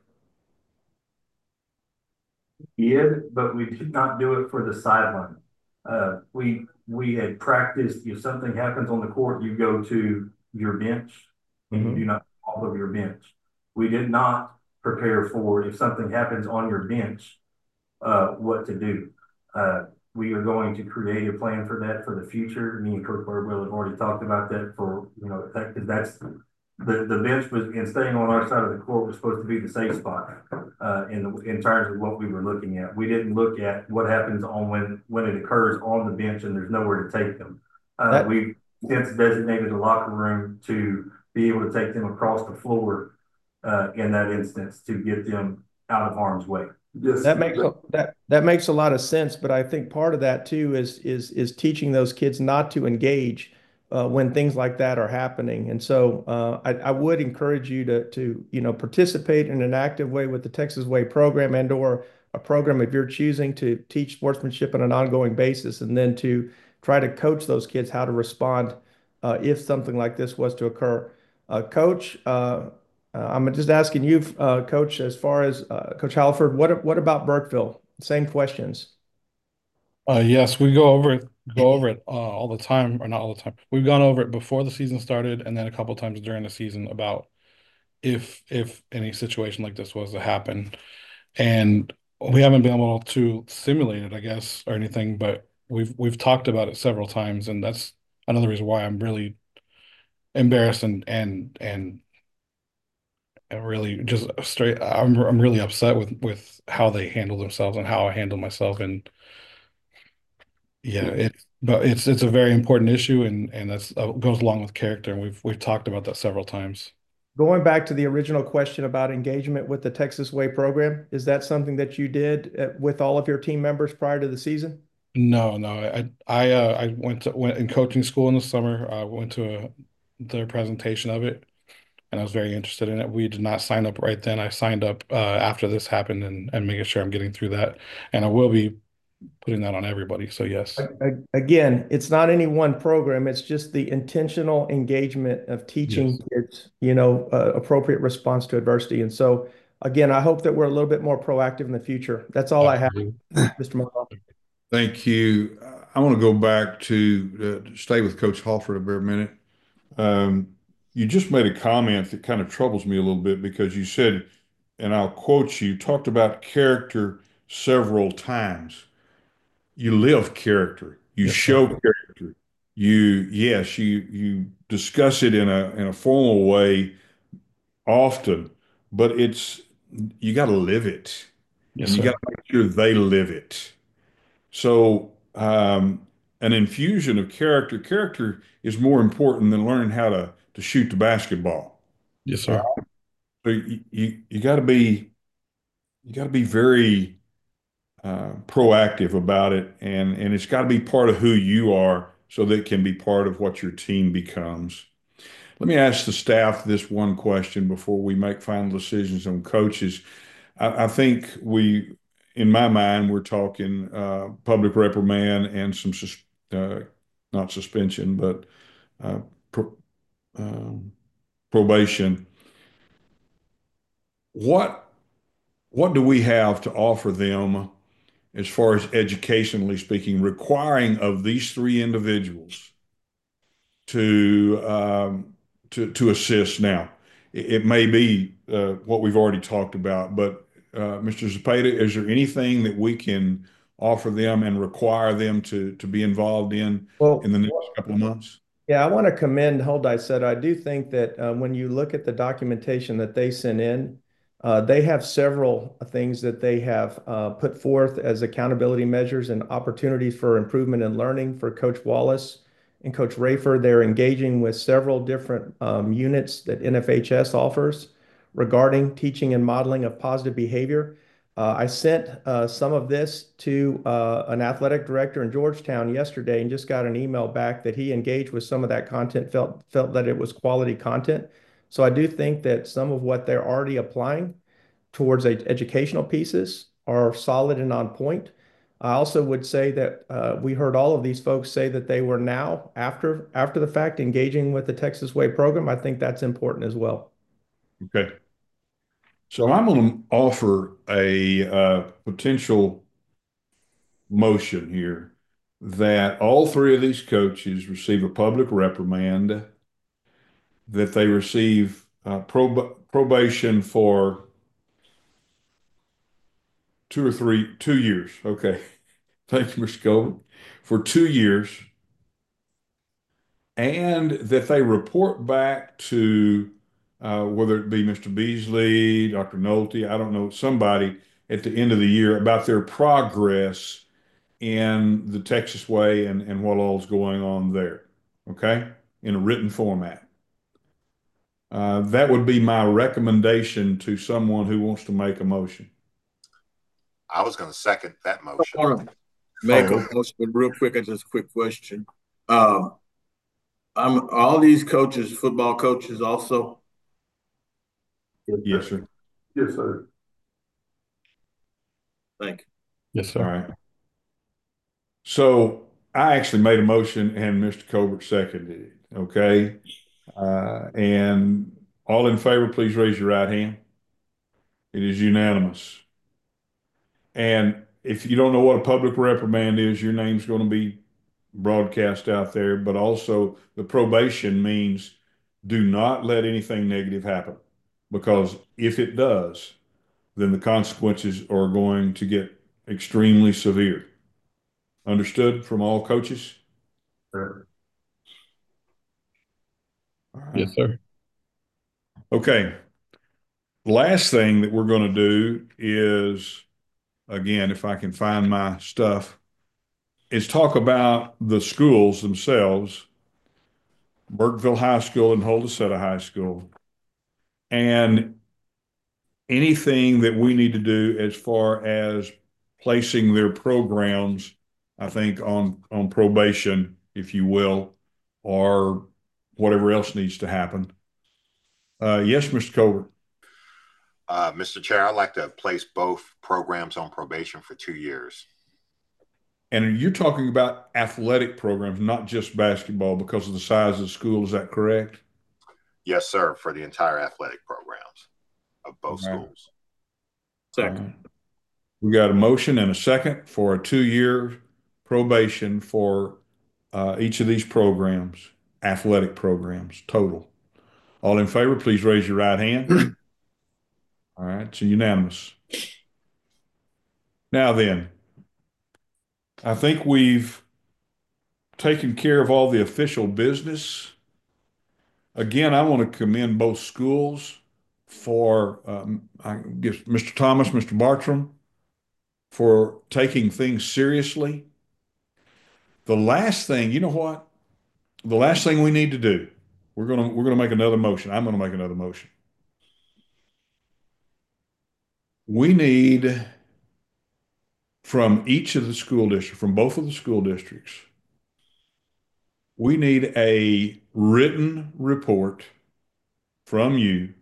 Did, but we did not do it for the sideline. Uh, we we had practiced. If something happens on the court, you go to your bench and Mhm. you do not off of your bench. We did not prepare for if something happens on your bench, uh, what to do. Uh, we are going to create a plan for that for the future. Me and Coach Birdwell have already talked about that for, you know, that, cause that's the, the bench was, and staying on our side of the court was supposed to be the safe spot, uh, in the, in terms of what we were looking at. We didn't look at what happens on when, when it occurs on the bench and there's nowhere to take them. Uh, That- we since designated a locker room to be able to take them across the floor, uh, in that instance to get them out of harm's way. Yes. That makes a- that that makes a lot of sense, but I think part of that too is is is teaching those kids not to engage uh, when things like that are happening. And so uh, I, I would encourage you to to you know participate in an active way with the Texas Way program and or a program if you're choosing to teach sportsmanship on an ongoing basis, and then to try to coach those kids how to respond uh, if something like this was to occur. Uh, Coach, uh, uh, I'm just asking you, uh, Coach, as far as uh, Coach Halford, what what about Burkeville? Same questions. Uh, yes, we go over it, go over it uh, all the time, or not all the time. We've gone over it before the season started, and then a couple times during the season about if if any situation like this was to happen. And we haven't been able to simulate it, I guess, or anything, but we've we've talked about it several times, and that's another reason why I'm really embarrassed and and and and really just straight. I'm I'm really upset with with how they handle themselves and how I handle myself, and yeah, it but it's it's a very important issue, and and that's uh, goes along with character, and we've we've talked about that several times. Going back to the original question about engagement with the Texas Way program, is that something that you did uh, with all of your team members prior to the season? No, no, I I uh, I went to went in coaching school in the summer. I went to a, their presentation of it, and I was very interested in it. We did not sign up right then. I signed up uh, after this happened, and and making sure I'm getting through that, and I will be putting that on everybody. So yes. Again, it's not any one program. It's just the intentional engagement of teaching Yes. kids, you know, uh, appropriate response to adversity. And so, again, I hope that we're a little bit more proactive in the future. That's all I have, Mister Monroe. Thank you. I want to go back to uh, stay with Coach Halford a bare minute. Um, you just made a comment that kind of troubles me a little bit because you said, and I'll quote you, talked about character several times. You live character. You Yes, show sir. character. You, yes, you you discuss it in a in a formal way often, but it's you got to live it, Yes, and you got sir. to make sure they live it. So, um, an infusion of character, character is more important than learning how to to shoot the basketball. Yes, All sir. right? So you you, you got to be you got to be very uh, proactive about it, and and it's got to be part of who you are, so that it can be part of what your team becomes. Let me ask the staff this one question before we make final decisions on coaches. I, I think we, in my mind, we're talking uh, public reprimand and some sus uh, not suspension, but uh, pro um, probation. What what do we have to offer them as far as educationally speaking, requiring of these three individuals to um, to to assist now? It, it may be uh, what we've already talked about, but uh, Mister Zepeda, is there anything that we can offer them and require them to to be involved in Well, in the next couple of months? yeah, I want to commend Hull Dicetta. I do think that uh, when you look at the documentation that they sent in, uh, they have several things that they have uh, put forth as accountability measures and opportunities for improvement and learning for Coach Wallace and Coach Rayford. They're engaging with several different um, units that N F H S offers regarding teaching and modeling of positive behavior. Uh, I sent uh, some of this to uh, an athletic director in Georgetown yesterday and just got an email back that he engaged with some of that content, felt felt that it was quality content. So I do think that some of what they're already applying towards ed- educational pieces are solid and on point. I also would say that uh, we heard all of these folks say that they were now, after after the fact, engaging with the Texas Way program. I think that's important as well. Okay. So I'm going to offer a uh, potential motion here that all three of these coaches receive a public reprimand, that they receive uh, prob probation for two or three, two years. Okay. Thank you, Mister Colvin. For two years, and that they report back to uh, whether it be Mister Beasley, Doctor Nolte, I don't know, somebody at the end of the year about their progress in the Texas Way and, and what all's going on there. Okay? In a written format. Uh, that would be my recommendation to someone who wants to make a motion. I was going to second that motion. I want to make Oh, a motion, but real quick, I just a quick question. Um, I'm all these coaches, football coaches also. yes, sir. Yes, sir. Thank you. Yes, All sir. right. So I actually made a motion and Mister Colbert seconded it. Okay. Uh, and all in favor, please raise your right hand. It is unanimous. And if you don't know what a public reprimand is, your name's going to be broadcast out there. But also, the probation means do not let anything negative happen. Because if it does, then the consequences are going to get extremely severe. Understood from all coaches? Sir. All right. Yes, sir. Okay. Last thing that we're going to do is, again, if I can find my stuff, is talk about the schools themselves, Burkeville High School and Holdesetta High School, and anything that we need to do as far as placing their programs, I think, on, on probation, if you will, or whatever else needs to happen. Uh, yes, Mister Colbert. Uh, Mister Chair, I'd like to place both programs on probation for two years. And you're talking about athletic programs, not just basketball, because of the size of the school. Is that correct? Yes, sir, for the entire athletic programs of both All right. schools. Second. All right. We got a motion and a second for a two-year probation for uh, each of these programs, athletic programs, total. All in favor, please raise your right hand. All right, it's unanimous. Now then, I think we've taken care of all the official business. Again, I want to commend both schools for, um, I guess, Mister Thomas, Mister Bartram, for taking things seriously. The last thing, you know what? The last thing we need to do, we're gonna we're gonna make another motion. I'm gonna make another motion. We need from each of the school districts, from both of the school districts, we need a written report from you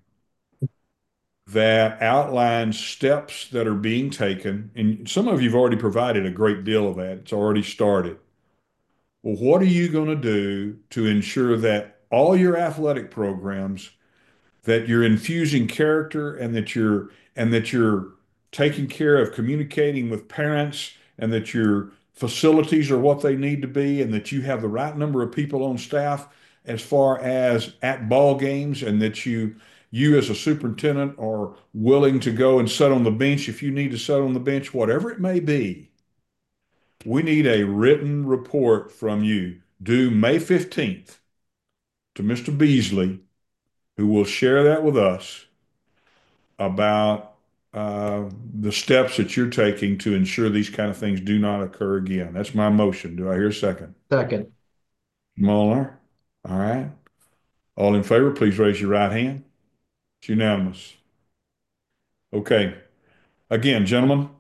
that outlines steps that are being taken. And some of you've already provided a great deal of that. It's already started. Well, what are you going to do to ensure that all your athletic programs, that you're infusing character and that you're and that you're taking care of communicating with parents and that your facilities are what they need to be and that you have the right number of people on staff as far as at ball games and that you you as a superintendent are willing to go and sit on the bench if you need to sit on the bench, whatever it may be. We need a written report from you due May fifteenth to Mister Beasley, who will share that with us about uh, the steps that you're taking to ensure these kind of things do not occur again. That's my motion. Do I hear a second? Second. Molnar? All right. All in favor, please raise your right hand. It's unanimous. Okay. Again, gentlemen,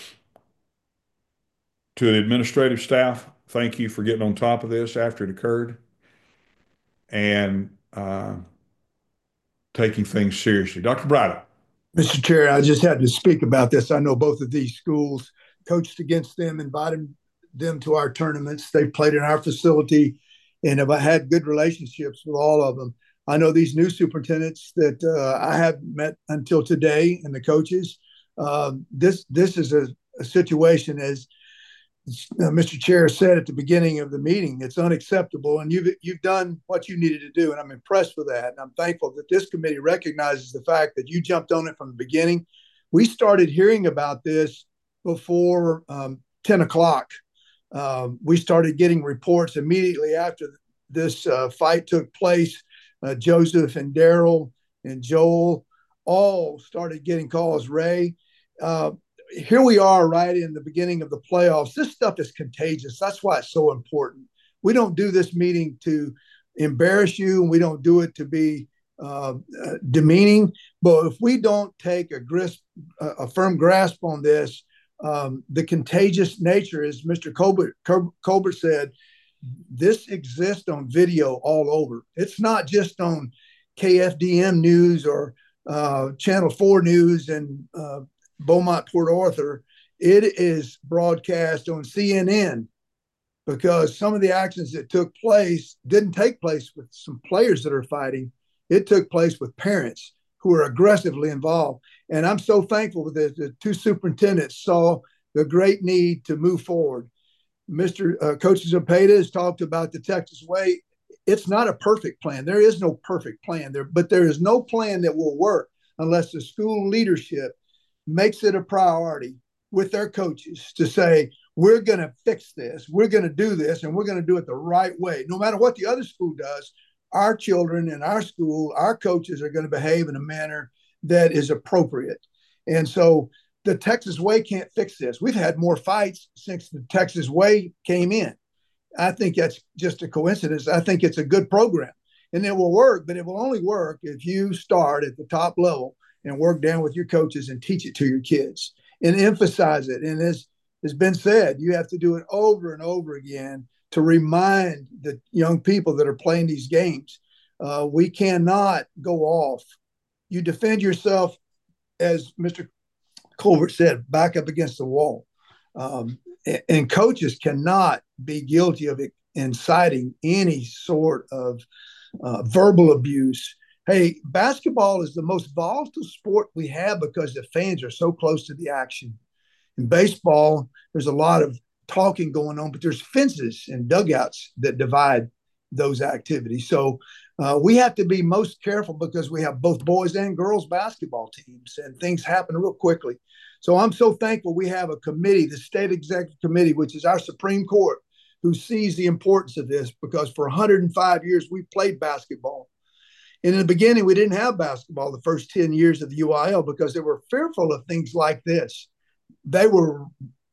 to the administrative staff, thank you for getting on top of this after it occurred. And uh, taking things seriously. Doctor Braddock. Mister Chair, I just had to speak about this. I know both of these schools, coached against them, invited them to our tournaments. They played in our facility and have had good relationships with all of them. I know these new superintendents that uh, I haven't met until today and the coaches. Uh, this this is a, a situation, as uh, Mister Chair said at the beginning of the meeting, it's unacceptable. And you've, you've done what you needed to do. And I'm impressed with that. And I'm thankful that this committee recognizes the fact that you jumped on it from the beginning. We started hearing about this before um, ten o'clock. Um, we started getting reports immediately after this uh, fight took place. Uh, Joseph and Daryl and Joel all started getting calls. Ray, uh, here we are right in the beginning of the playoffs. This stuff is contagious. That's why it's so important. We don't do this meeting to embarrass you, and we don't do it to be uh, uh, demeaning. But if we don't take a, grasp, a firm grasp on this, um, the contagious nature, as Mister Colbert, Colbert said, this exists on video all over. It's not just on K F D M News or uh, Channel four News and uh, Beaumont Port Arthur. It is broadcast on C N N because some of the actions that took place didn't take place with some players that are fighting. It took place with parents who are aggressively involved. And I'm so thankful that the two superintendents saw the great need to move forward. Mister Uh, Coach Zepeda has talked about the Texas way. It's not a perfect plan. There is no perfect plan there, but there is no plan that will work unless the school leadership makes it a priority with their coaches to say, we're going to fix this, we're going to do this, and we're going to do it the right way. No matter what the other school does, our children in our school, our coaches are going to behave in a manner that is appropriate. And so the Texas way can't fix this. We've had more fights since the Texas way came in. I think that's just a coincidence. I think it's a good program and it will work, but it will only work if you start at the top level and work down with your coaches and teach it to your kids and emphasize it. And as has been said, you have to do it over and over again to remind the young people that are playing these games. Uh, we cannot go off. You defend yourself, as Mister Colbert said, back up against the wall. Um, and coaches cannot be guilty of inciting any sort of uh, verbal abuse. Hey, basketball is the most volatile sport we have because the fans are so close to the action. In baseball, there's a lot of talking going on, but there's fences and dugouts that divide those activities. So uh, we have to be most careful because we have both boys and girls basketball teams and things happen real quickly. So I'm so thankful we have a committee, the State Executive Committee, which is our Supreme Court, who sees the importance of this because for one hundred five years we played basketball. And in the beginning, we didn't have basketball the first ten years of the U I L because they were fearful of things like this. They were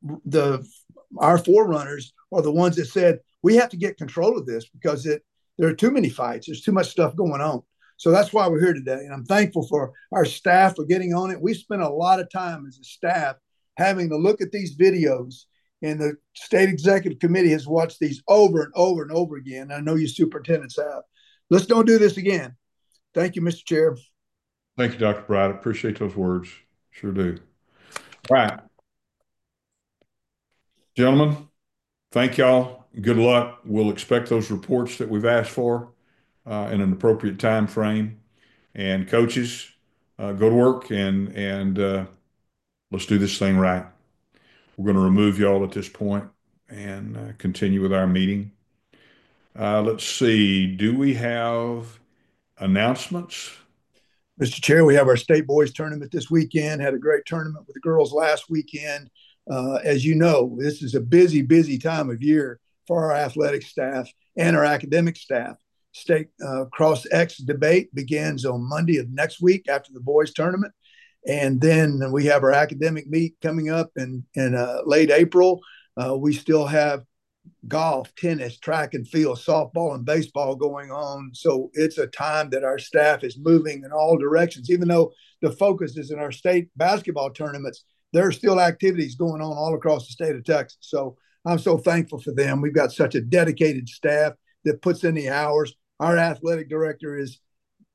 the our forerunners are the ones that said, we have to get control of this because it there are too many fights. There's too much stuff going on. So that's why we're here today. And I'm thankful for our staff for getting on it. We spent a lot of time as a staff having to look at these videos, and the State Executive Committee has watched these over and over and over again. I know you superintendents have. Let's don't do this again. Thank you, Mister Chair. Thank you, Doctor Bright. I appreciate those words. Sure do. All right. Gentlemen, thank y'all. Good luck. We'll expect those reports that we've asked for uh, in an appropriate time frame. And coaches, uh, go to work and and uh, let's do this thing right. We're going to remove y'all at this point and uh, continue with our meeting. Uh, let's see. Do we have announcements? Mister Chair, we have our state boys tournament this weekend. Had a great tournament with the girls last weekend. Uh, as you know, this is a busy, busy time of year for our athletic staff and our academic staff. State uh, Cross X debate begins on Monday of next week after the boys tournament. And then we have our academic meet coming up in, in uh, late April. Uh, we still have golf, tennis, track and field, softball and baseball going on. So it's a time that our staff is moving in all directions. Even though the focus is in our state basketball tournaments, there are still activities going on all across the state of Texas. So I'm so thankful for them. We've got such a dedicated staff that puts in the hours. Our athletic director is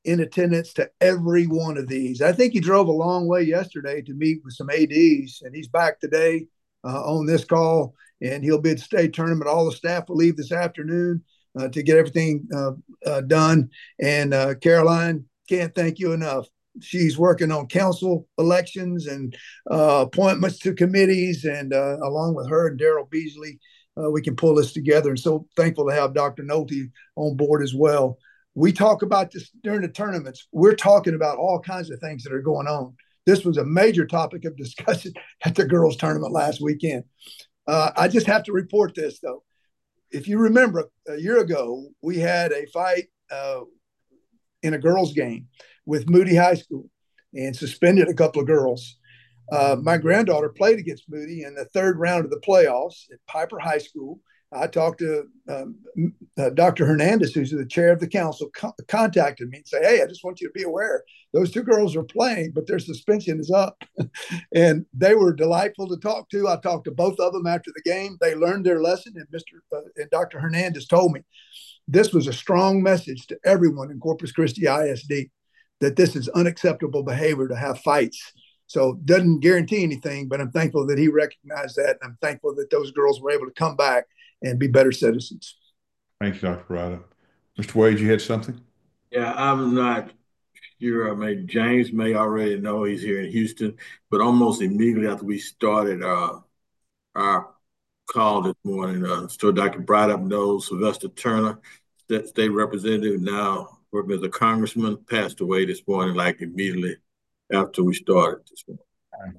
in attendance to every one of these. I think he drove a long way yesterday to meet with some A Ds, and he's back today uh, on this call, and he'll be at the state tournament. All the staff will leave this afternoon uh, to get everything uh, uh, done. And uh, Caroline, can't thank you enough. She's working on council elections and uh, appointments to committees, and uh, along with her and Daryl Beasley, uh, we can pull this together. And so thankful to have Doctor Nolte on board as well. We talk about this during the tournaments. We're talking about all kinds of things that are going on. This was a major topic of discussion at the girls' tournament last weekend. Uh, I just have to report this, though. If you remember, a year ago, we had a fight uh, in a girls' game with Moody High School and suspended a couple of girls. Uh, my granddaughter played against Moody in the third round of the playoffs at Piper High School. I talked to um, uh, Doctor Hernandez, who's the chair of the council, co- contacted me and said, hey, I just want you to be aware. Those two girls are playing, but their suspension is up. And they were delightful to talk to. I talked to both of them after the game. They learned their lesson, and Mister Uh, and Doctor Hernandez told me this was a strong message to everyone in Corpus Christi I S D that this is unacceptable behavior to have fights. So doesn't guarantee anything, but I'm thankful that he recognized that. And I'm thankful that those girls were able to come back and be better citizens. Thank you, Doctor Brida. Mister Wade, you had something? Yeah, I'm not sure. I mean, James may already know he's here in Houston, but almost immediately after we started uh, our call this morning, uh, so Doctor Brida knows Sylvester Turner, state representative, now working as a congressman, passed away this morning, like immediately after we started this morning.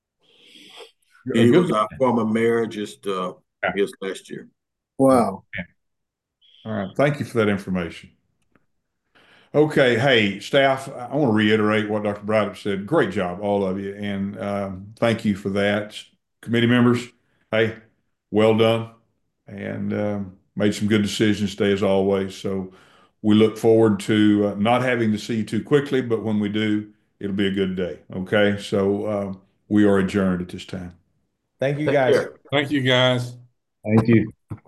He was our former mayor just, uh, I guess, last year. Wow. All right. Thank you for that information. Okay. Hey, staff, I want to reiterate what Doctor Braddock said. Great job, all of you. And um, thank you for that. Committee members, hey, well done. And um, made some good decisions today, as always. So we look forward to uh, not having to see you too quickly, but when we do, it'll be a good day. Okay. So uh, we are adjourned at this time. Thank you, guys. Thank you, guys. Thank you.